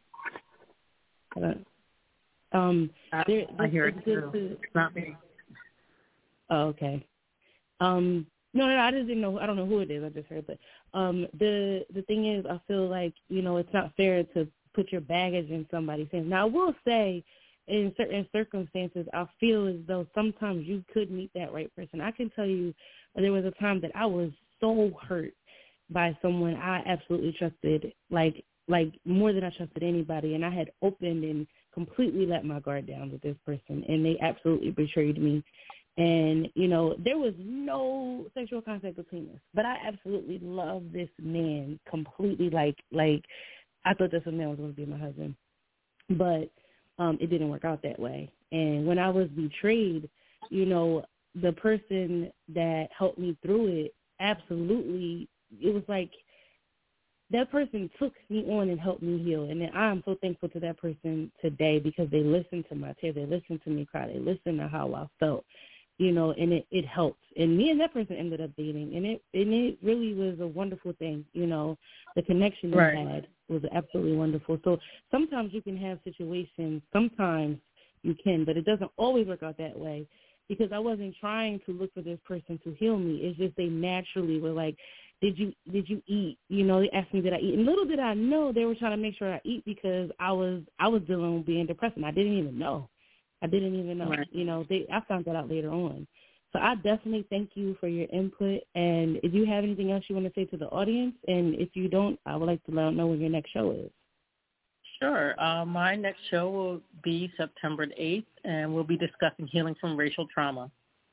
I don't, um, I, I hear it too. To, it's not me. Oh, okay. Um, no, no, I just didn't know. I don't know who it is. I just heard, but um, the the thing is, I feel like you know it's not fair to put your baggage in somebody's hands. Now, I will say, in certain circumstances, I feel as though sometimes you could meet that right person. I can tell you, there was a time that I was so hurt by someone I absolutely trusted, like like more than I trusted anybody, and I had opened and completely let my guard down with this person, and they absolutely betrayed me. And, you know, there was no sexual contact between us, but I absolutely love this man completely. Like, like I thought this man was going to be my husband, but um, it didn't work out that way. And when I was betrayed, you know, the person that helped me through it, absolutely, it was like that person took me on and helped me heal. And I'm so thankful to that person today because they listened to my tears. They listened to me cry. They listened to how I felt. You know, and it, it helped. And me and that person ended up dating, and it and it really was a wonderful thing. You know, the connection we right. had was absolutely wonderful. So sometimes you can have situations, sometimes you can, but it doesn't always work out that way because I wasn't trying to look for this person to heal me. It's just they naturally were like, did you did you eat? You know, they asked me, did I eat? And little did I know they were trying to make sure I eat because I was I was dealing with being depressed, and I didn't even know. I didn't even know, right. you know, they, I found that out later on. So I definitely thank you for your input. And if you have anything else you want to say to the audience, and if you don't, I would like to let them know when your next show is. Sure. Uh, my next show will be September eighth, and we'll be discussing healing from racial trauma.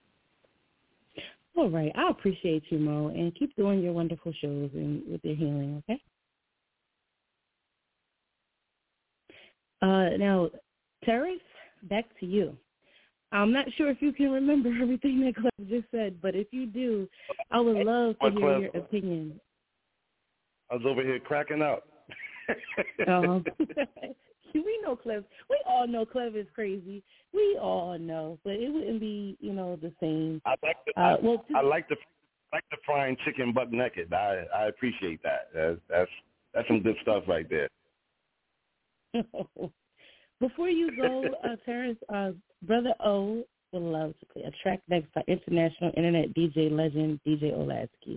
All right. I appreciate you, Mo, and keep doing your wonderful shows and with your healing, okay? Uh, now, Terrace, back to you. I'm not sure if you can remember everything that Clef just said, but if you do, I would love to hear your opinion. I was over here cracking up. um, we know Clef. We all know Clef is crazy. We all know, but it wouldn't be, you know, the same. I like the, uh, I, well, I like the like the frying chicken butt naked. I I appreciate that. That's that's, that's some good stuff right there. Before you go, uh, Terrence, uh, Brother O would love to play a track next by international internet D J legend D J Olasky.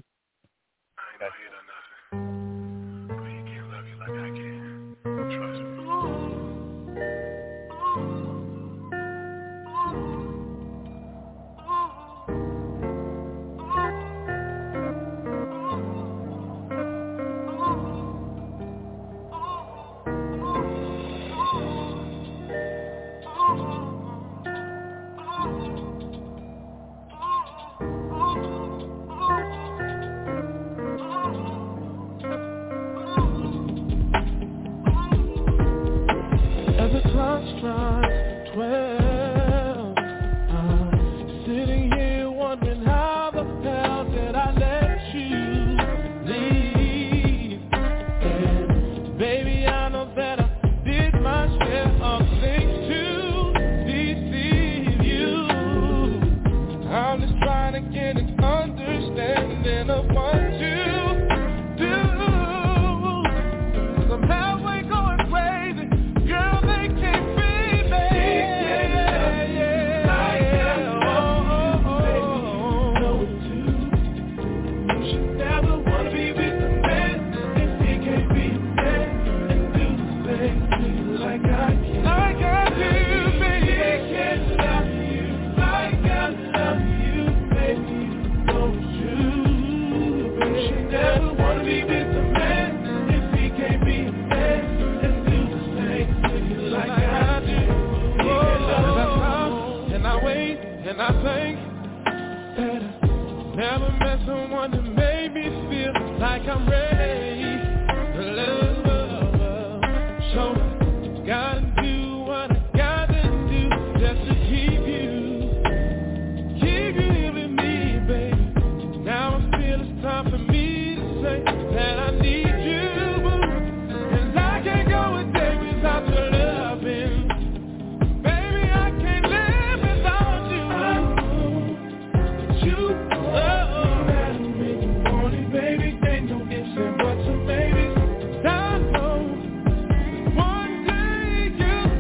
One day you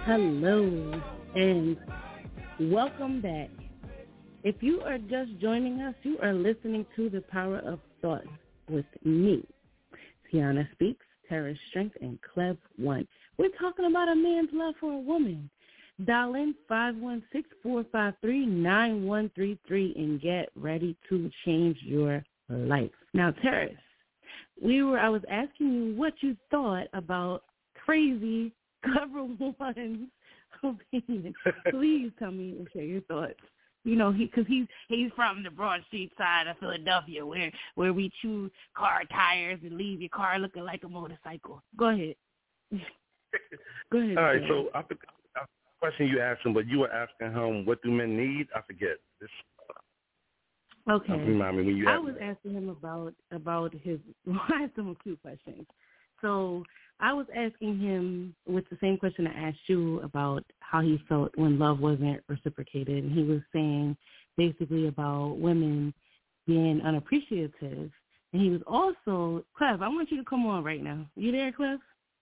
Hello, and welcome back. If you are just joining us, you are listening to The Power of Thought with me, Tiana Speaks, Terror Strength, and Clev One. We're talking about a man's love for a woman. Dial in five one six, four five three, nine one three three and get ready to change your life. Now, Terrace, we were I was asking you what you thought about crazy Clever One's opinion. Please tell me and share your thoughts. You know, he because he's he's from the Broad Street side of Philadelphia, where where we chew car tires and leave your car looking like a motorcycle. Go ahead. Go ahead. All right. Sarah. So I forgot the question you asked him, but you were asking him, what do men need? I forget. This, okay. Remind me when you. I was asking him about about his. Well, I asked him a few questions. So I was asking him with the same question I asked you about how he felt when love wasn't reciprocated. And he was saying basically about women being unappreciative. And he was also, Clev, I want you to come on right now. You there, Clev?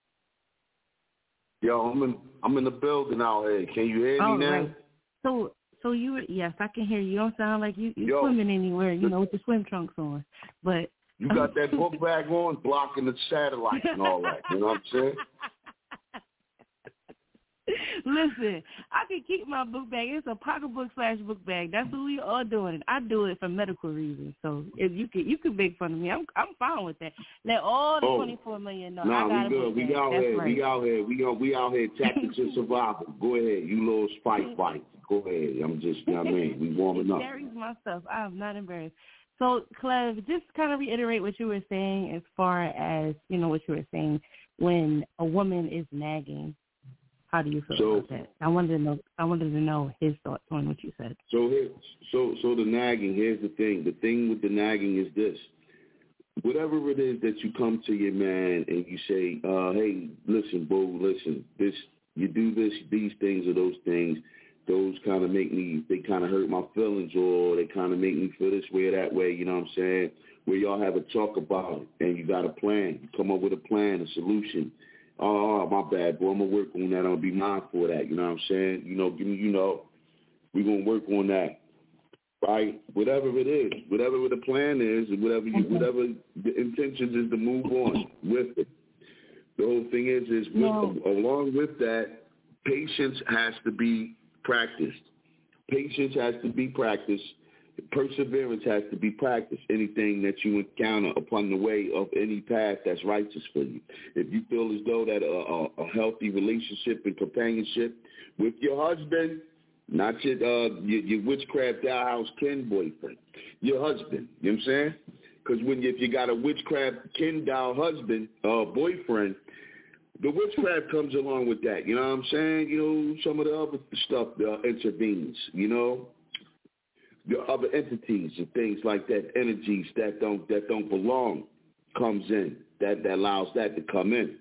Yo, I'm in, I'm in the building out here. Can you hear oh, me now? Right. So, so you were, yes, I can hear you. You don't sound like you, you're swimming anywhere, you know, with the swim trunks on. But you got that book bag on, blocking the satellite and all that. You know what I'm saying? Listen, I can keep my book bag. It's a pocketbook slash book bag. That's what we all doing. I do it for medical reasons. So if you can, you can make fun of me. I'm, I'm fine with that. Let all the oh, twenty-four million know. Nah, I got we good. We out That's here. right. We out here. We out. We out here. Tactics of survival. Go ahead. You little spike fight. Go ahead. I'm just. You know what I mean, we warming up. Carries my stuff. I'm not embarrassed. So, Clev, just kind of reiterate what you were saying as far as, you know, what you were saying when a woman is nagging. How do you feel so, about that? I wanted to know. I wanted to know his thoughts on what you said. So, here, so, so the nagging. Here's the thing. The thing with the nagging is this: whatever it is that you come to your man and you say, uh, "Hey, listen, boo, listen. This, you do this, these things or those things. Those kind of make me. They kind of hurt my feelings, or they kind of make me feel this way or that way." You know what I'm saying? Where y'all have a talk about it and you got a plan. You come up with a plan, a solution. Oh, my bad, boy. I'm going to work on that. I'm going to be mindful of that. You know what I'm saying? You know, give me, you know, we're going to work on that. Right? Whatever it is, whatever the plan is, whatever you, whatever the intentions is to move on with it. The whole thing is, is with, no. along with that, patience has to be practiced. Patience has to be practiced. Perseverance has to be practiced. Anything that you encounter upon the way of any path that's righteous for you. If you feel as though that a, a, a healthy relationship and companionship with your husband, not your, uh, your, your witchcraft dollhouse kin boyfriend, your husband, you know what I'm saying? Because when you, if you got a witchcraft kin doll husband, uh, boyfriend, the witchcraft comes along with that. You know what I'm saying? You know, some of the other stuff uh, intervenes, you know? The other entities and things like that, energies that don't that don't belong, comes in. That that allows that to come in.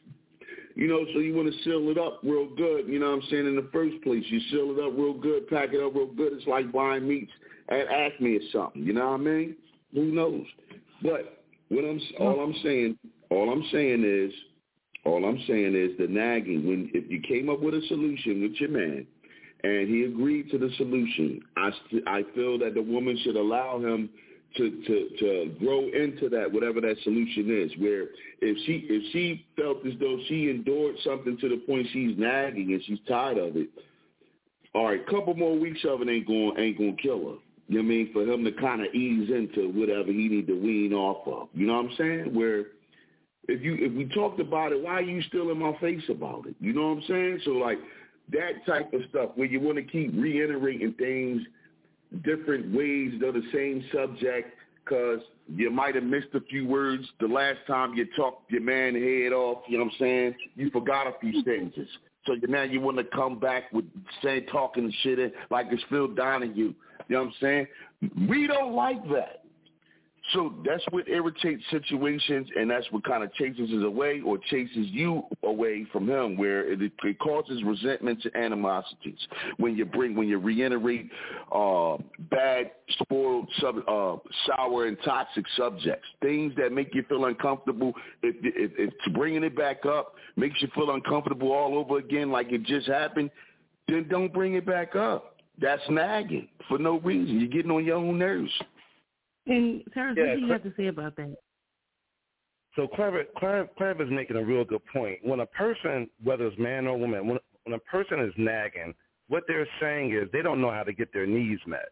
You know, so you want to seal it up real good. You know what I'm saying? In the first place, you seal it up real good, pack it up real good. It's like buying meats at Acme or something. You know what I mean? Who knows? But what I'm all I'm saying, all I'm saying is, all I'm saying is the nagging. When if you came up with a solution with your man, and he agreed to the solution, I, st- I feel that the woman should allow him to, to, to grow into that, whatever that solution is, where if she if she felt as though she endured something to the point she's nagging and she's tired of it, all right, a couple more weeks of it ain't going ain't going to kill her. You know what I mean? For him to kind of ease into whatever he need to wean off of. You know what I'm saying? Where if you if we talked about it, why are you still in my face about it? You know what I'm saying? So, like, that type of stuff where you want to keep reiterating things, different ways of the same subject, because you might have missed a few words the last time you talked your man head off, you know what I'm saying? You forgot a few sentences. So now you want to come back with saying, talking and shit like it's Phil Donahue. You know what I'm saying? We don't like that. So that's what irritates situations, and that's what kind of chases us away or chases you away from him, where it, it causes resentments and animosities when you bring when you reiterate uh, bad, spoiled, sub, uh, sour, and toxic subjects, things that make you feel uncomfortable. If, if, if bringing it back up makes you feel uncomfortable all over again, like it just happened, then don't bring it back up. That's nagging for no reason. You're getting on your own nerves. And Terrence, yeah, what do you Cle- have to say about that? So Clever, Clever, Clever is making a real good point. When a person, whether it's man or woman, when, when a person is nagging, what they're saying is they don't know how to get their needs met.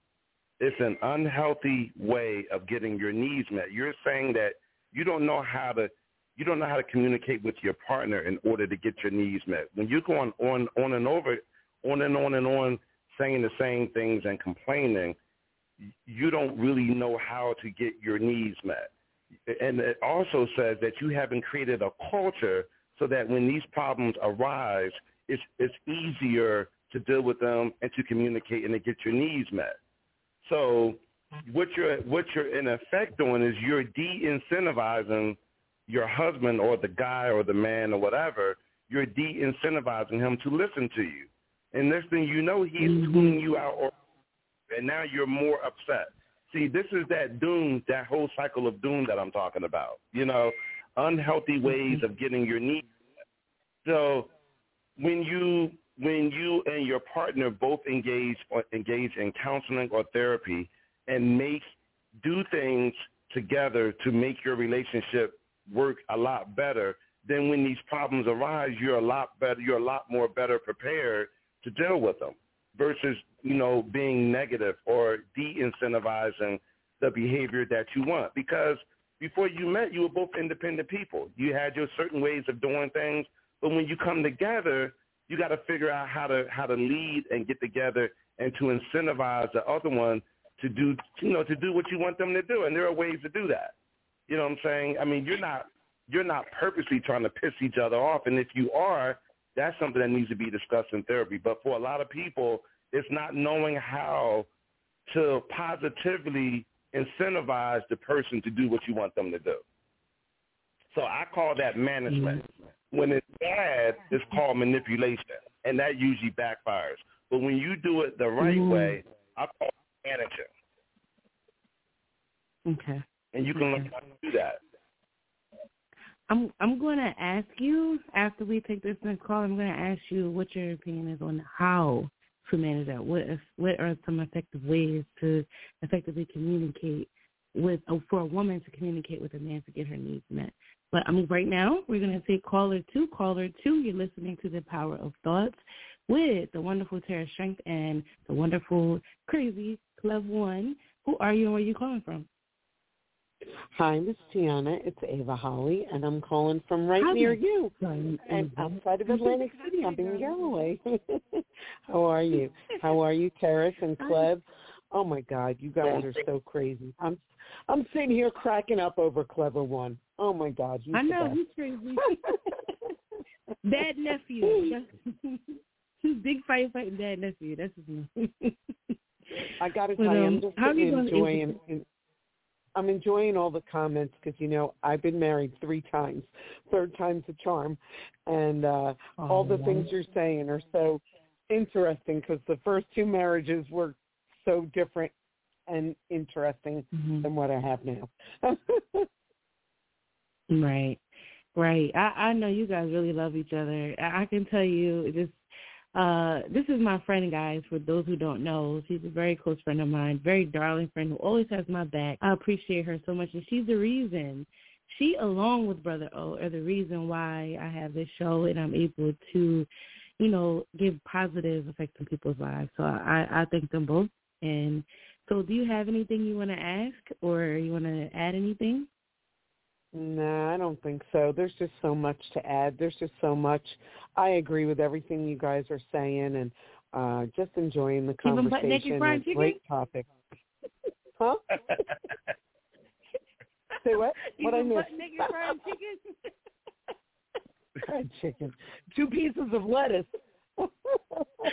It's an unhealthy way of getting your needs met. You're saying that you don't know how to you don't know how to communicate with your partner in order to get your needs met. When you're going on on and over, on and on and on, saying the same things and complaining, you don't really know how to get your needs met. And it also says that you haven't created a culture so that when these problems arise, it's it's easier to deal with them and to communicate and to get your needs met. So what you're what you're in effect doing is you're de-incentivizing your husband or the guy or the man or whatever. You're de-incentivizing him to listen to you. And next thing you know, he's mm-hmm. tuning you out, or, and now you're more upset. See, this is that doom, that whole cycle of doom that I'm talking about. You know, unhealthy ways of getting your needs met. So when you when you and your partner both engage or engage in counseling or therapy and make do things together to make your relationship work a lot better, then when these problems arise, you're a lot better. You're a lot more better prepared to deal with them versus, you know, being negative or de-incentivizing the behavior that you want. Because before you met, you were both independent people. You had your certain ways of doing things, but when you come together, you got to figure out how to how to lead and get together and to incentivize the other one to do, you know, to do what you want them to do. And there are ways to do that. You know what I'm saying? I mean, you're not you're not purposely trying to piss each other off. And if you are, that's something that needs to be discussed in therapy. But for a lot of people, it's not knowing how to positively incentivize the person to do what you want them to do. So I call that management. Mm-hmm. When it's bad, it's called manipulation, and that usually backfires. But when you do it the right mm-hmm. way, I call it managing. Okay. And you can okay. learn how to do that. I'm I'm going to ask you, after we take this next call, I'm going to ask you what your opinion is on how to manage that. What if, what are some effective ways to effectively communicate with, oh, for a woman to communicate with a man to get her needs met? But I mean, right now, we're going to take caller two. Caller two, you're listening to The Power of Thoughts with the wonderful Tara Strength and the wonderful, crazy Clev One. Who are you and where are you calling from? Hi, Miss Tiana. It's Ava Holly, and I'm calling from right Hi, near you, and outside of Atlantic City. I'm in Galloway. How are you? How are you, Terrace and Cleb? Oh my God, you guys are so crazy. I'm I'm sitting here cracking up over Clever One. Oh my God, he's I know the he's crazy. Dad nephew. Big fight fighting dad nephew. That's his name. I got to tell you, I'm just enjoying. In, I'm enjoying all the comments because, you know, I've been married three times. Third time's a charm. And uh, oh, all the wow. things you're saying are so interesting because the first two marriages were so different and interesting mm-hmm. than what I have now. Right. Right. I, I know you guys really love each other. I, I can tell you just Uh, this is my friend, guys, for those who don't know. She's a very close friend of mine, very darling friend who always has my back. I appreciate her so much, and she's the reason, she along with Brother O are the reason why I have this show and I'm able to, you know, give positive effects in people's lives. So I, I thank them both. And so do you have anything you want to ask or you want to add anything? No, I don't think so. There's just so much to add. There's just so much. I agree with everything you guys are saying and uh, just enjoying the conversation. Even fried chicken? Great topic. Huh? Say what? What I missed? Naked fried chicken? Fried chicken. Two pieces of lettuce.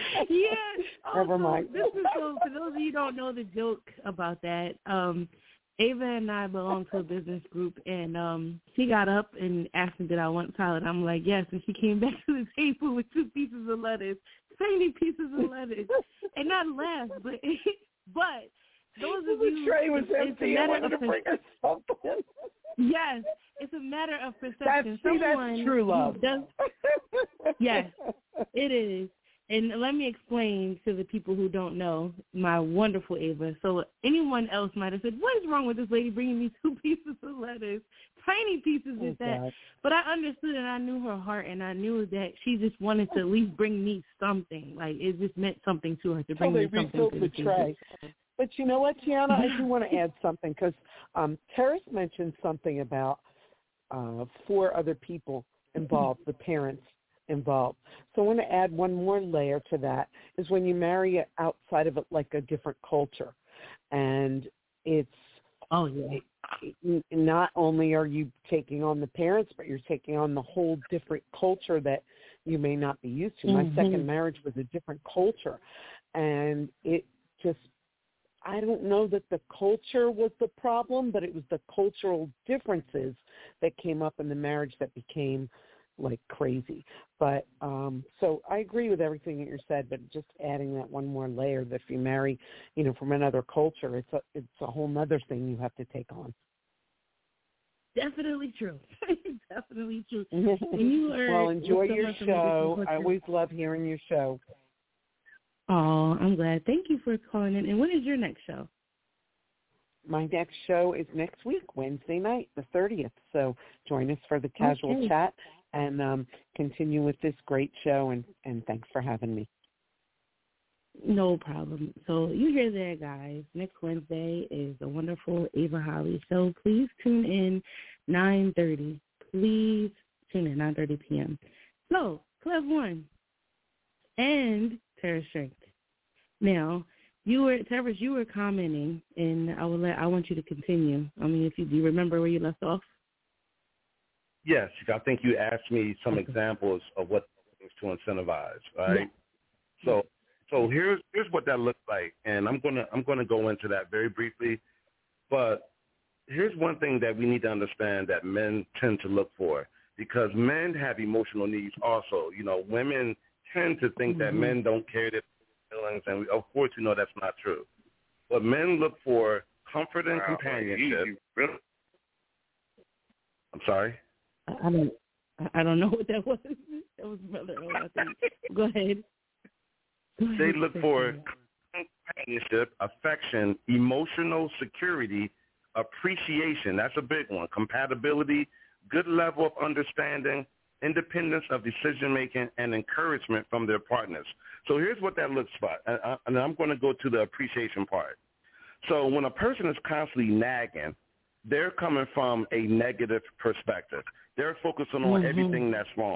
Yeah. Never also, mind. This is so, for those of you who don't know the joke about that, um, Ava and I belong to a business group, and um, she got up and asked me, did I want salad? I'm like, yes. And she came back to the table with two pieces of lettuce, tiny pieces of lettuce. And I laughed, but but those of you, the tray was it's, empty. it's a I matter wanted of to bring us something. Yes, it's a matter of perception. That's, see, Someone that's true love. Does, yes, it is. And let me explain to the people who don't know, my wonderful Ava. So anyone else might have said, what is wrong with this lady bringing me two pieces of lettuce, tiny pieces oh, of that? God. But I understood, and I knew her heart, and I knew that she just wanted to at least bring me something. Like, it just meant something to her to bring so me they something refilled to the the tray. But you know what, Tiana? I do want to add something because um, Terrace mentioned something about uh, four other people involved, the parents involved. So I want to add one more layer to that is when you marry it outside of it, like a different culture. And it's, oh yeah, it, not only are you taking on the parents, but you're taking on the whole different culture that you may not be used to. Mm-hmm. My second marriage was a different culture. And it just, I don't know that the culture was the problem, but it was the cultural differences that came up in the marriage that became like crazy. But um, so I agree with everything that you said, but just adding that one more layer that if you marry, you know, from another culture, it's a, it's a whole nother thing you have to take on. Definitely true. Definitely true. And you are, well, enjoy your show. I always love hearing your show. Oh, I'm glad. Thank you for calling in. And when is your next show? My next show is next week, Wednesday night, the thirtieth. So join us for the casual okay. chat and um, continue with this great show. And, and thanks for having me. No problem. So you hear that, guys. Next Wednesday is the wonderful Ava Holly. So please tune in nine thirty. Please tune in nine thirty p.m. So, Clev One and Terrace Strength. Now, you were, Terrace, you were commenting, and I will let, I want you to continue. I mean, if you do you remember where you left off? Yes, I think you asked me some examples of what things to incentivize, right? Yeah. So, so here's here's what that looks like, and I'm gonna I'm gonna go into that very briefly, but here's one thing that we need to understand that men tend to look for, because men have emotional needs also. You know, women tend to think mm-hmm. that men don't care their feelings, and we, of course we know that's not true. But men look for comfort and wow, companionship. Really? I'm sorry? I don't I don't know what that was. That was Brother O, I think. Go ahead. Go ahead. They look for companionship, affection, emotional security, appreciation. That's a big one. Compatibility, good level of understanding, independence of decision-making, and encouragement from their partners. So here's what that looks like. And I'm going to go to the appreciation part. So when a person is constantly nagging, they're coming from a negative perspective. They're focusing on mm-hmm. everything that's wrong.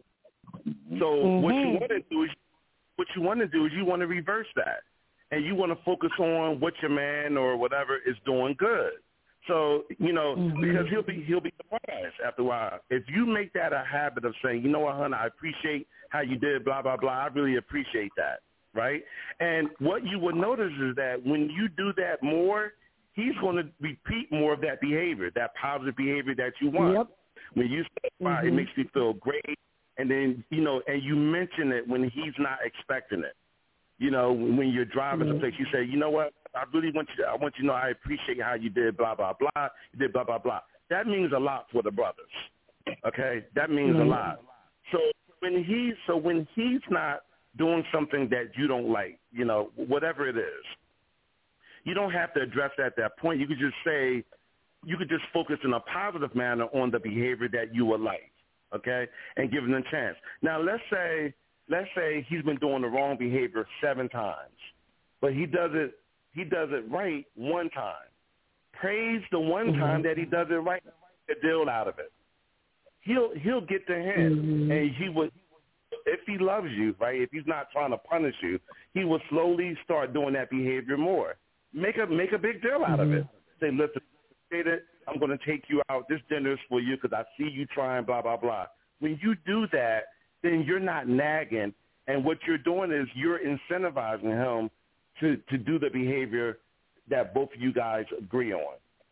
So mm-hmm. what you want to do is what you want to do is you want to reverse that, and you want to focus on what your man or whatever is doing good. So, you know, mm-hmm. because he'll be he'll be surprised after a while. If you make that a habit of saying, you know what, honey, I appreciate how you did, blah, blah, blah, I really appreciate that, right? And what you will notice is that when you do that more, he's going to repeat more of that behavior, that positive behavior that you want. Yep. When you say, wow, mm-hmm. it makes me feel great, and then, you know, and you mention it when he's not expecting it. You know, when you're driving mm-hmm. someplace, you say, you know what, I really want you to, I want you to know I appreciate how you did blah, blah, blah. You did blah, blah, blah. That means a lot for the brothers, okay? That means mm-hmm. a lot. So when he's, so when he's not doing something that you don't like, you know, whatever it is, you don't have to address that at that point. You could just say, you could just focus in a positive manner on the behavior that you would like, okay, and give him a chance. Now, let's say let's say he's been doing the wrong behavior seven times, but he does it he does it right one time. Praise the one mm-hmm. time that he does it right, get the deal out of it. He'll he'll get the hint, mm-hmm. and he would. If he loves you, right, if he's not trying to punish you, he will slowly start doing that behavior more. Make a make a big deal out mm-hmm. of it. Say, listen, I'm going to take you out. This dinner is for you because I see you trying, blah, blah, blah. When you do that, then you're not nagging. And what you're doing is you're incentivizing him to, to do the behavior that both of you guys agree on.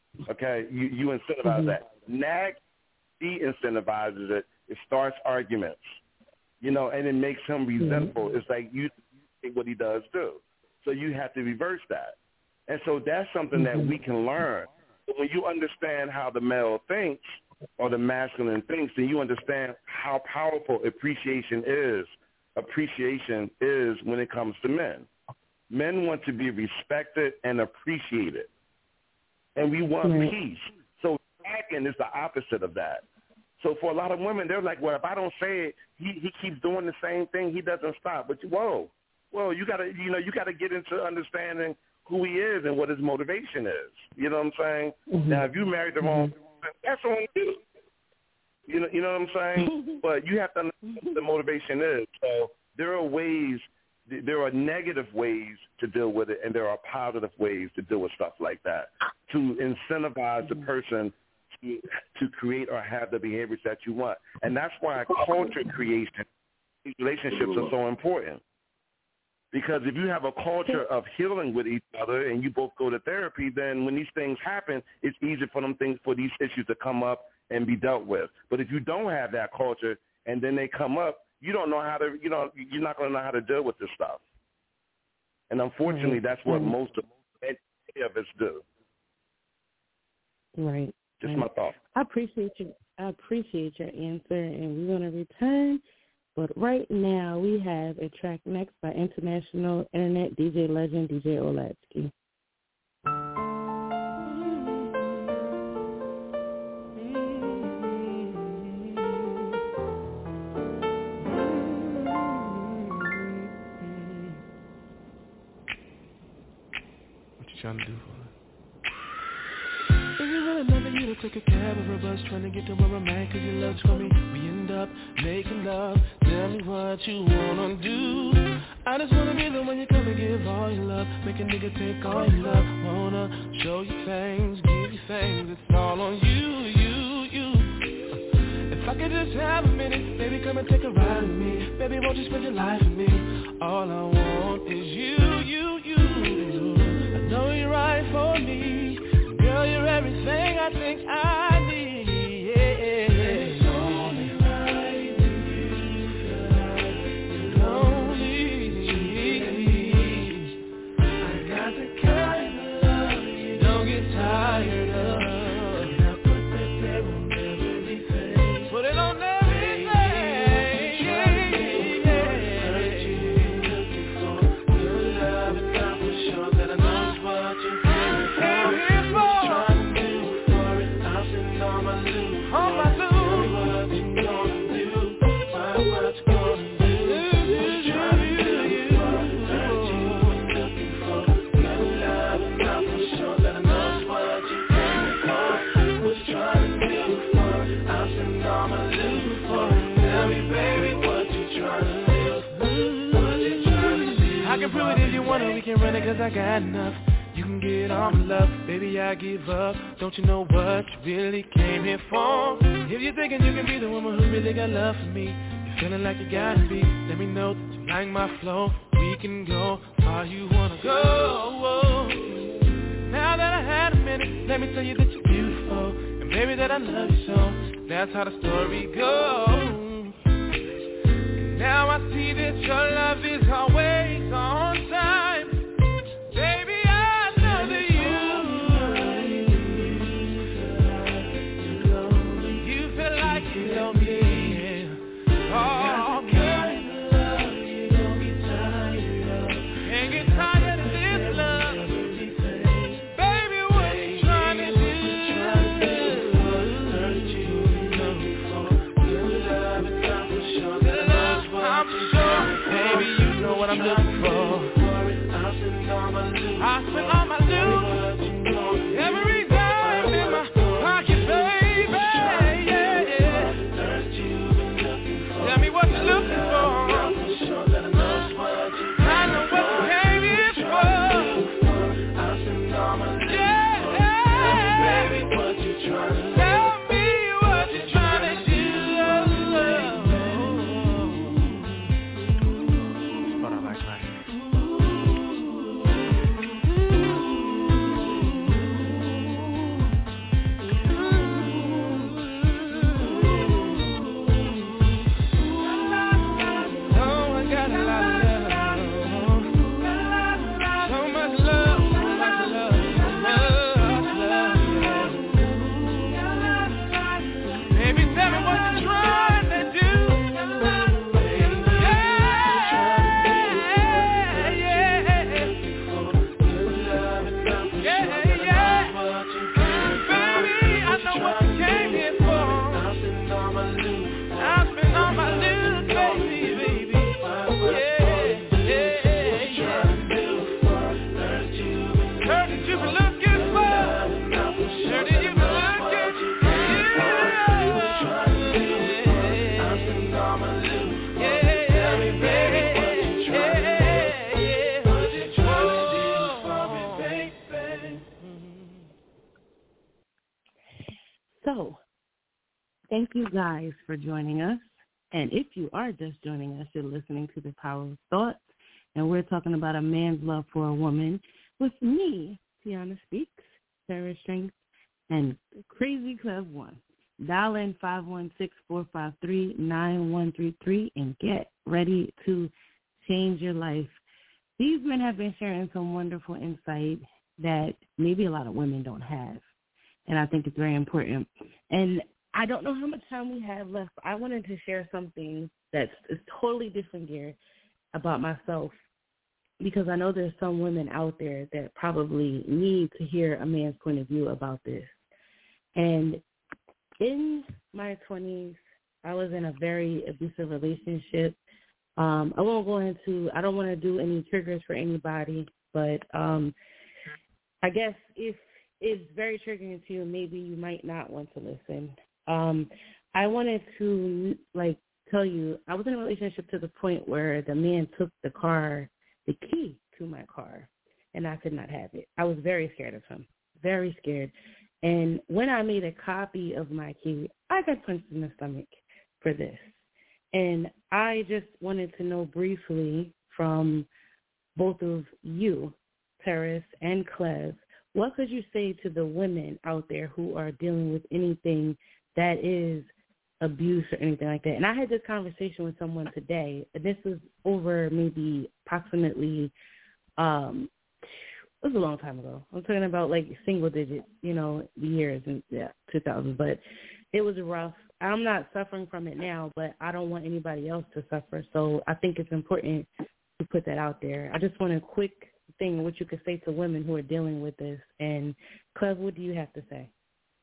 Okay, you, you incentivize mm-hmm. that. Nag de-incentivizes it. It starts arguments, you know, and it makes him resentful. Mm-hmm. It's like you think what he does do. So you have to reverse that. And so that's something mm-hmm. that we can learn. But when you understand how the male thinks or the masculine thinks, then you understand how powerful appreciation is. Appreciation is when it comes to men. Men want to be respected and appreciated. And we want right. peace. So nagging is the opposite of that. So for a lot of women, they're like, well, if I don't say it, he, he keeps doing the same thing. He doesn't stop. But whoa, whoa, you gotta, you know, you gotta get into understanding who he is and what his motivation is. You know what I'm saying? Mm-hmm. Now, if you married the wrong person, that's on you. You know, you know what I'm saying? But you have to understand what the motivation is. So there are ways. There are negative ways to deal with it, and there are positive ways to deal with stuff like that, to incentivize the person to, to create or have the behaviors that you want. And that's why culture creation, these relationships are so important. Because if you have a culture of healing with each other and you both go to therapy, then when these things happen, it's easier for them things, for these issues to come up and be dealt with. But if you don't have that culture and then they come up, you don't know how to, you know, you're not going to know how to deal with this stuff. And unfortunately, right. that's what most of, of us do. Right. Just right. my thought. I appreciate you. I appreciate your answer, and we're going to return. But right now, we have a track next by international internet D J legend D J Olatsky. Trying to do for it. Is it really loving you to take a cab or a bus trying to get to where I'm at cause your love's for me? We end up making love. Tell me what you wanna do. I just wanna be the one you come and give all your love. Make a nigga take all your love. Wanna show you things, give you things. It's all on you, you, you. If I could just have a minute, baby come and take a ride with me. Baby won't you spend your life with me? All I want is you, you, you. Know you're right for me, girl. You're everything I think I need. Yeah. It's only right when you feel like you're lonely. I got the kind of love you don't get tired of. And I put that there on everything. Put it on everything. We can run it cause I got enough. You can get all my love, baby I give up. Don't you know what you really came here for? If you're thinking you can be the woman who really got love for me, you're feeling like you gotta be, let me know that you like my flow. We can go far you wanna go. Now that I had a minute, let me tell you that you're beautiful, and baby that I love you so. That's how the story goes. And now I see that your love is always on time. I'm looking for. Thank you guys for joining us. And if you are just joining us, you're listening to The Power of Thought, and we're talking about a man's love for a woman with me, Tiana Speaks, Sarah Strength, and Crazy Clev One. Dial in five one six, four five three, nine one three three and get ready to change your life. These men have been sharing some wonderful insight that maybe a lot of women don't have, and I think it's very important. And I don't know how much time we have left. I wanted to share something that's a totally different gear about myself, because I know there's some women out there that probably need to hear a man's point of view about this. And in my twenties, I was in a very abusive relationship. Um, I won't go into, I don't want to do any triggers for anybody, but um, I guess if it's very triggering to you, maybe you might not want to listen. Um, I wanted to, like, tell you, I was in a relationship to the point where the man took the car, the key to my car, and I could not have it. I was very scared of him, very scared. And when I made a copy of my key, I got punched in the stomach for this. And I just wanted to know briefly from both of you, Paris and Clev, what could you say to the women out there who are dealing with anything that is abuse or anything like that? And I had this conversation with someone today. This was over maybe approximately, um, it was a long time ago. I'm talking about like single digit, you know, years in yeah, two thousand. But it was rough. I'm not suffering from it now, but I don't want anybody else to suffer. So I think it's important to put that out there. I just want a quick thing, what you could say to women who are dealing with this. And Clev, what do you have to say?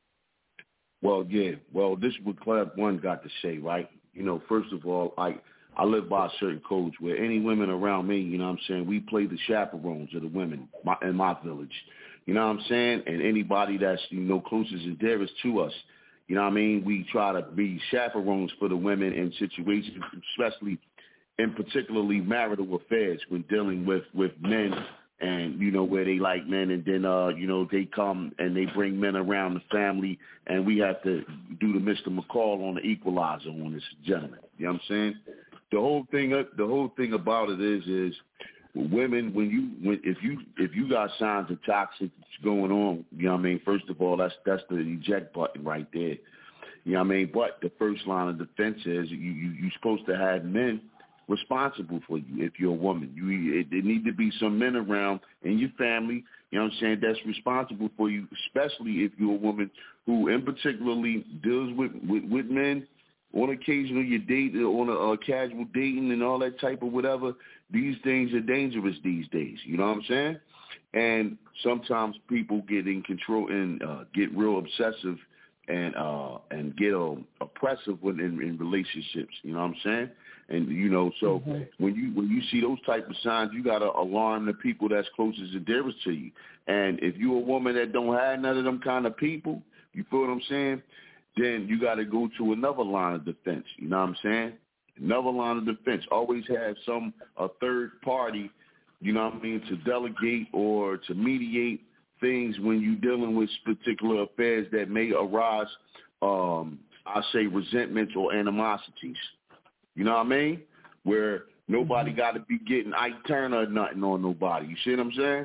Well, yeah. Well, this is what Clev One got to say, right? You know, first of all, I I live by certain codes where any women around me, you know what I'm saying, we play the chaperones of the women my, in my village. You know what I'm saying? And anybody that's, you know, closest and dearest to us, you know what I mean? We try to be chaperones for the women in situations, especially in particularly marital affairs when dealing with, with men and, you know, where they like men and then, uh, you know, they come and they bring men around the family and we have to do the Mister McCall on the equalizer on this gentleman. You know what I'm saying? The whole thing, the whole thing about it is, is women, when you, when, if you, if you got signs of toxic going on, you know what I mean? First of all, that's, that's the eject button right there. You know what I mean? But the first line of defense is you, you, you're supposed to have men responsible for you if you're a woman. You, it, there need to be some men around in your family, you know what I'm saying, that's responsible for you, especially if you're a woman who in particularly deals with, with, with men on occasional you date, on a, a casual dating and all that type of whatever. These things are dangerous these days, you know what I'm saying? And sometimes people get in control and uh, get real obsessive and uh, and get uh, oppressive in, in relationships, you know what I'm saying? And, you know, so mm-hmm. when you when you see those type of signs, you got to alarm the people that's closest and dearest to you. And if you're a woman that don't have none of them kind of people, you feel what I'm saying, then you got to go to another line of defense, you know what I'm saying? Another line of defense. Always have some a third party, you know what I mean, to delegate or to mediate things when you're dealing with particular affairs that may arise, um, I say, resentments or animosities. You know what I mean? Where nobody got to be getting Ike Turner or nothing on nobody. You see what I'm saying?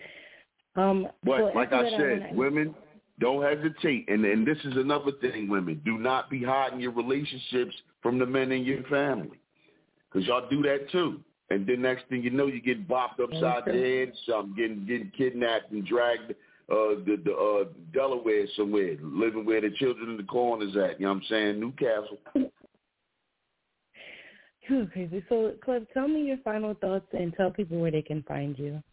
Um, but so like I said, I women, don't hesitate. And, and this is another thing, women. Do not be hiding your relationships from the men in your family. Because y'all do that too. And then next thing you know, you get bopped upside the head, something, getting getting kidnapped and dragged uh, the, the uh, Delaware somewhere, living where the children in the corners at. You know what I'm saying? Newcastle. You're crazy. So, Clev, tell me your final thoughts and tell people where they can find you.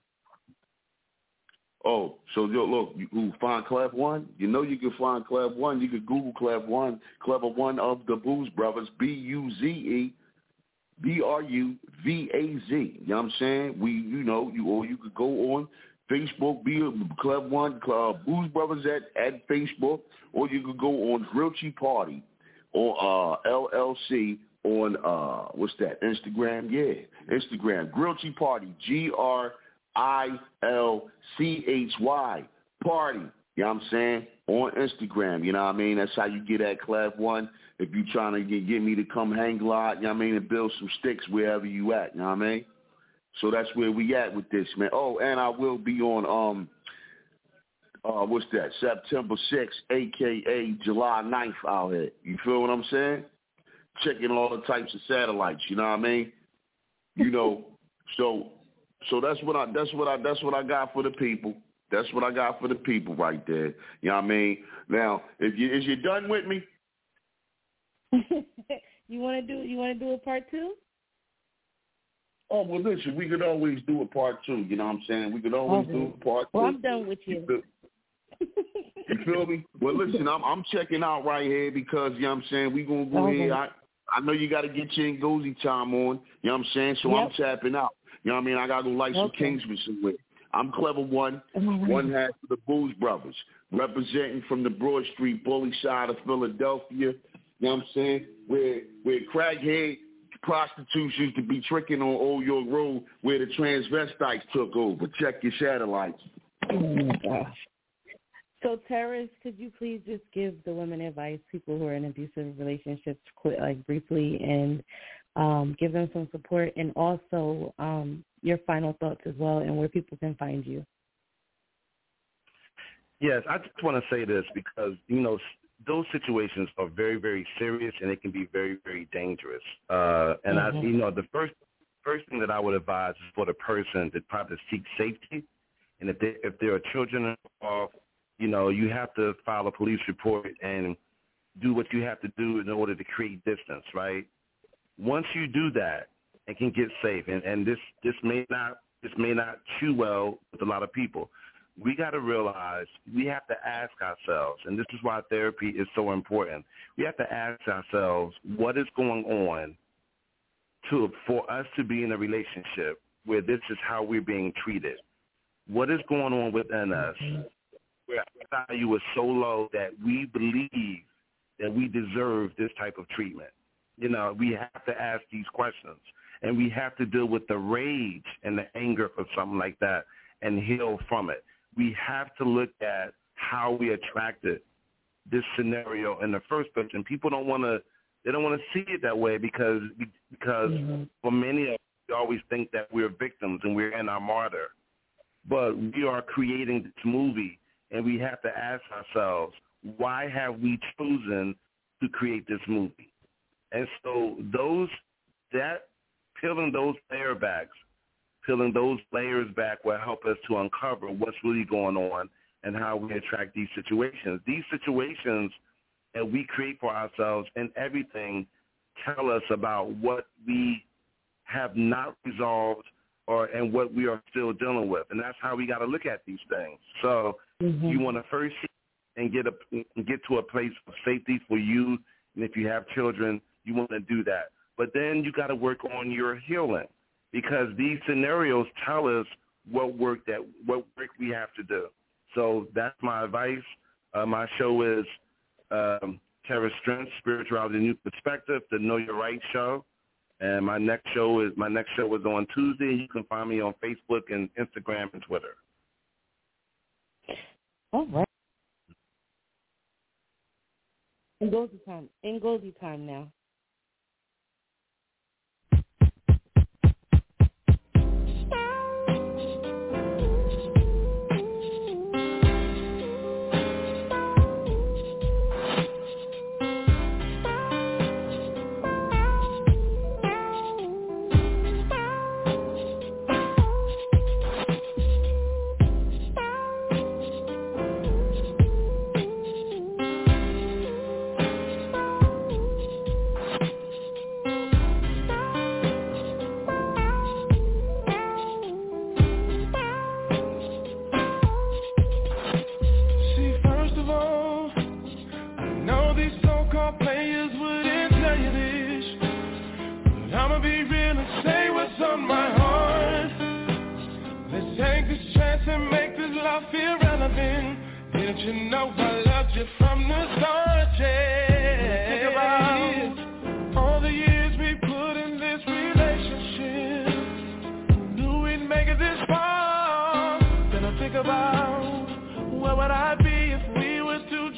Oh, so yo, look, you who find Clev One? You know you can find Clev One. You can Google Clev One, Clever One of the Blues Brothers, B U Z E, B R U V A Z. You know what I'm saying? We, you know, you or you could go on Facebook, be Clev One, uh, Blues Brothers at, at Facebook, or you could go on Grillchi Party or uh, L L C on, uh, what's that, Instagram? Yeah, Instagram, Grillchi Party, G R I L C H Y, Party. You know what I'm saying? on Instagram. You know what I mean? That's how you get at Clev One. If you trying to get, get me to come hang glide, you know what I mean, and build some sticks wherever you at. You know what I mean? So that's where we at with this, man. Oh, and I will be on, um, uh, what's that, September sixth, a k a. July ninth out here. You feel what I'm saying? Checking all the types of satellites, you know what I mean? You know, so so that's what I that's what I that's what I got for the people. That's what I got for the people right there. You know what I mean? Now, if you is you done with me? you wanna do you wanna do a part two? Oh, well, listen, we could always do a part two, you know what I'm saying? We could always okay. do a part two. Well, I'm done with you. You feel, you feel me? Well, listen, I'm I'm checking out right here because, you know what I'm saying, we going to go okay. here. I, I know you got to get your Ngozi time on, you know what I'm saying? So yep. I'm tapping out. You know what I mean? I got to go light okay. some Kingsman somewhere. I'm Clever One, mm-hmm. one half of the Booze Brothers, representing from the Broad Street bully side of Philadelphia, you know what I'm saying? Where, where crackhead prostitutes used to be tricking on Old York Road where the transvestites took over. Check your satellites. Oh, my gosh. So, Terrace, could you please just give the women advice, people who are in abusive relationships, quit, like briefly, and um, give them some support, and also um, your final thoughts as well and where people can find you? Yes, I just want to say this because, you know, those situations are very, very serious, and it can be very, very dangerous. Uh, and mm-hmm. I, you know, the first first thing that I would advise is for the person to probably seek safety, and if they, if there are children involved, you know, you have to file a police report and do what you have to do in order to create distance, right? Once you do that, it can get safe, and, and this this may not this may not chew well with a lot of people. We got to realize we have to ask ourselves, and this is why therapy is so important. We have to ask ourselves what is going on to for us to be in a relationship where this is how we're being treated. What is going on within us where our value is so low that we believe that we deserve this type of treatment? You know, we have to ask these questions, and we have to deal with the rage and the anger of something like that and heal from it. We have to look at how we attracted this scenario in the first place, and people don't want to. They don't want to see it that way because because mm-hmm. for many of us, we always think that we're victims and we're in our martyr. But we are creating this movie, and we have to ask ourselves, why have we chosen to create this movie? And so those that peeling those layer backs. Peeling those layers back will help us to uncover what's really going on and how we attract these situations. These situations that we create for ourselves and everything tell us about what we have not resolved or and what we are still dealing with. And that's how we got to look at these things. So mm-hmm. you want to first and get a get to a place of safety for you. And if you have children, you want to do that. But then you got to work on your healing. Because these scenarios tell us what work that what work we have to do. So that's my advice. Uh, my show is um, Terrace Strength, Spirituality, New Perspective, the Know Your Right show. And my next show is my next show is on Tuesday. You can find me on Facebook and Instagram and Twitter. All right. Ngozi time. Ngozi time now. Think about where would I be if we were to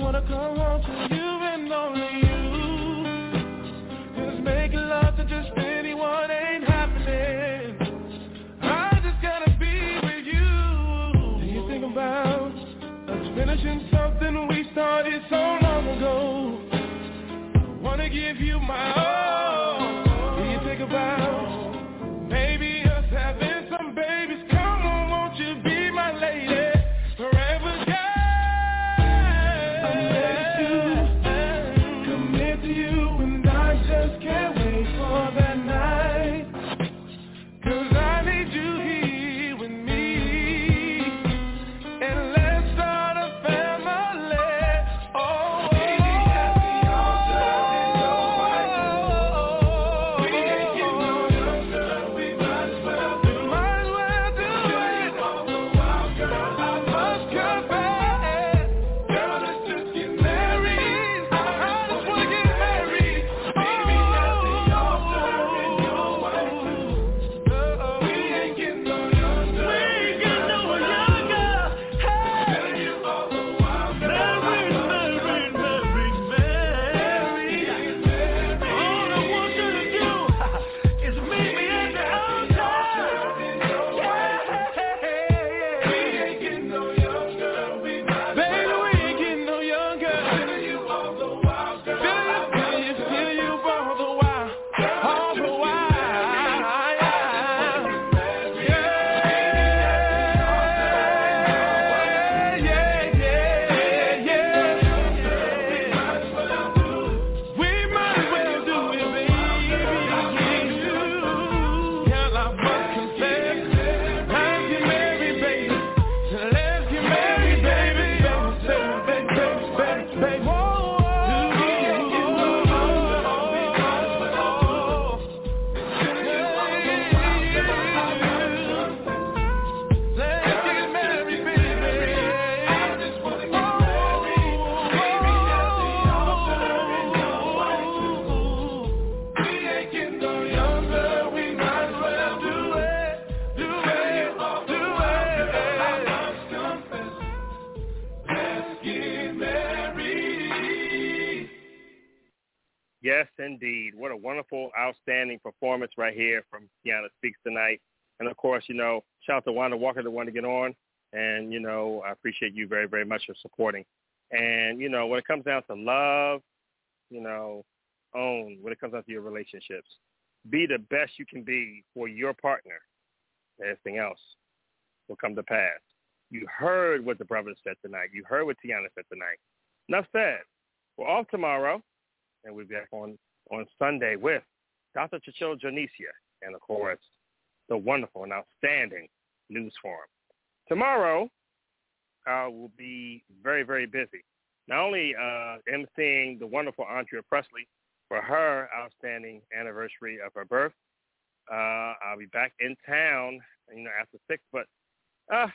wanna come home to you and only you. Just making love to just anyone ain't happening. I just gotta be with you. Do you think about us finishing something we started so long ago? I wanna give you my all. Do you think about maybe us having some babies? Come on, won't you be my lady forever, girl? I'm ready to commit to you, and I just can't wait for that night. 'Cause I need you here with me, and let's start a family. Oh, we at the altar in your white. We ain't getting no younger, we might as well do it. Might as well do it. All the while, girl, I must confess, girl, let's just get married. I just wanna get married. Baby, at the altar in your white. We ain't getting no younger, we ain't getting no younger. Hey, telling you all the while, girl, married, married, married, married, married. All I want you to do is meet me at the altar. We ain't getting no younger, we might. Baby, we ain't getting no younger. Telling you all the while, girl, feel you, feel you, feel you all the while, all the while. Yes, indeed. What a wonderful, outstanding performance right here from Tiana Speaks tonight. And, of course, you know, shout out to Wanda Walker, the one to get on. And, you know, I appreciate you very, very much for supporting. And, you know, when it comes down to love, you know, own, when it comes down to your relationships, be the best you can be for your partner. Everything else will come to pass. You heard what the brothers said tonight. You heard what Tiana said tonight. Enough said. We're off tomorrow. And we'll be back on, on Sunday with Doctor Chinchilla Jonicia and, of course, the wonderful and outstanding News Forum. Tomorrow, I will be very, very busy. Not only uh, emceeing the wonderful Andrea Presley for her outstanding anniversary of her birth, uh, I'll be back in town, you know, after six, but uh,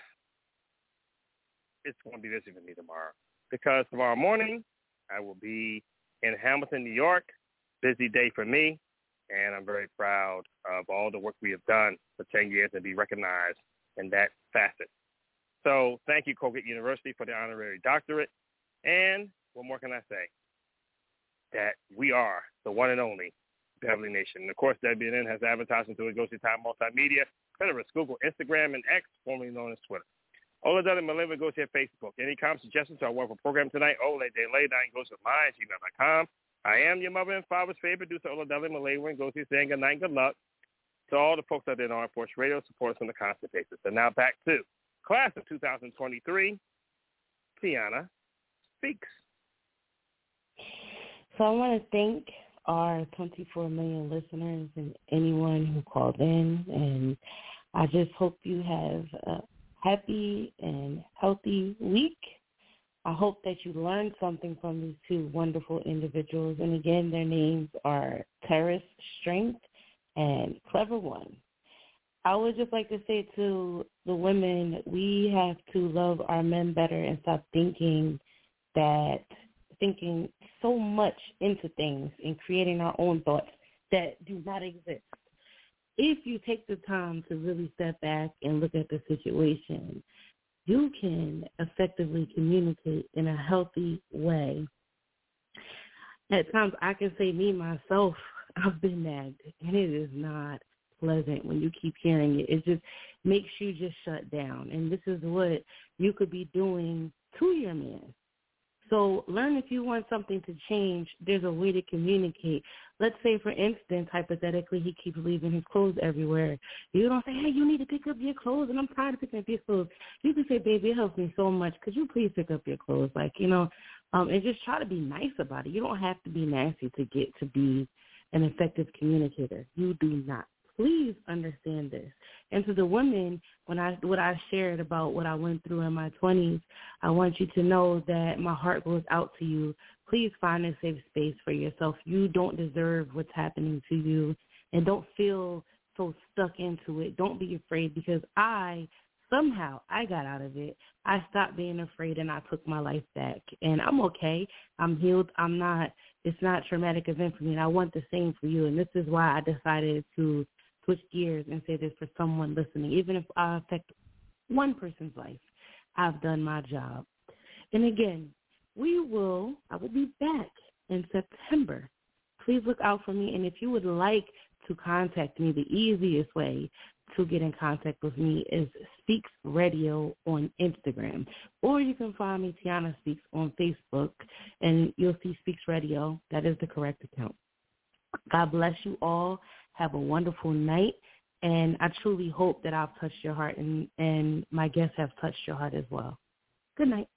it's going to be busy for me tomorrow because tomorrow morning I will be in Hamilton, New York. Busy day for me, and I'm very proud of all the work we have done for ten years and be recognized in that facet. So thank you, Colgate University, for the honorary doctorate. And what more can I say? That we are the one and only Beverly Nation. And, of course, W B N N has advertising through Go See Time Multimedia, Pinterest, Google, Instagram, and X, formerly known as Twitter. Ola Dele Maleva goes to Facebook. Any comments, suggestions to our wonderful program tonight? Ola Dele nine goes to mine at gmail dot com. I am your mother and father's favorite producer, Ola Dele Maleva, and goes to saying good night, good luck to all the folks out there on Force Radio, support us on a constant basis. And now back to class of two thousand twenty-three, Tiana Speaks. So I want to thank our twenty-four million listeners and anyone who called in, and I just hope you have a happy and healthy week. I hope that you learned something from these two wonderful individuals. And again, their names are Terrace Strength and Clever One. I would just like to say to the women, we have to love our men better and stop thinking that, thinking so much into things and creating our own thoughts that do not exist. If you take the time to really step back and look at the situation, you can effectively communicate in a healthy way. At times, I can say me, myself, I've been nagged, and it is not pleasant when you keep hearing it. It just makes you just shut down, and this is what you could be doing to your man. So learn if you want something to change, there's a way to communicate. Let's say, for instance, hypothetically, he keeps leaving his clothes everywhere. You don't say, hey, you need to pick up your clothes, and I'm tired of picking up your clothes. You can say, baby, it helps me so much. Could you please pick up your clothes? Like, you know, um, and just try to be nice about it. You don't have to be nasty to get to be an effective communicator. You do not. Please understand this. And to the women, when I what I shared about what I went through in my twenties, I want you to know that my heart goes out to you. Please find a safe space for yourself. You don't deserve what's happening to you, and don't feel so stuck into it. Don't be afraid, because I, somehow, I got out of it. I stopped being afraid, and I took my life back. And I'm okay. I'm healed. I'm not, it's not a traumatic event for me, and I want the same for you. And this is why I decided to switch gears and say this for someone listening. Even if I affect one person's life, I've done my job. And again, we will, I will be back in September. Please look out for me. And if you would like to contact me, the easiest way to get in contact with me is Speaks Radio on Instagram. Or you can find me, Tiana Speaks, on Facebook, and you'll see Speaks Radio. That is the correct account. God bless you all. Have a wonderful night, and I truly hope that I've touched your heart, and, and my guests have touched your heart as well. Good night.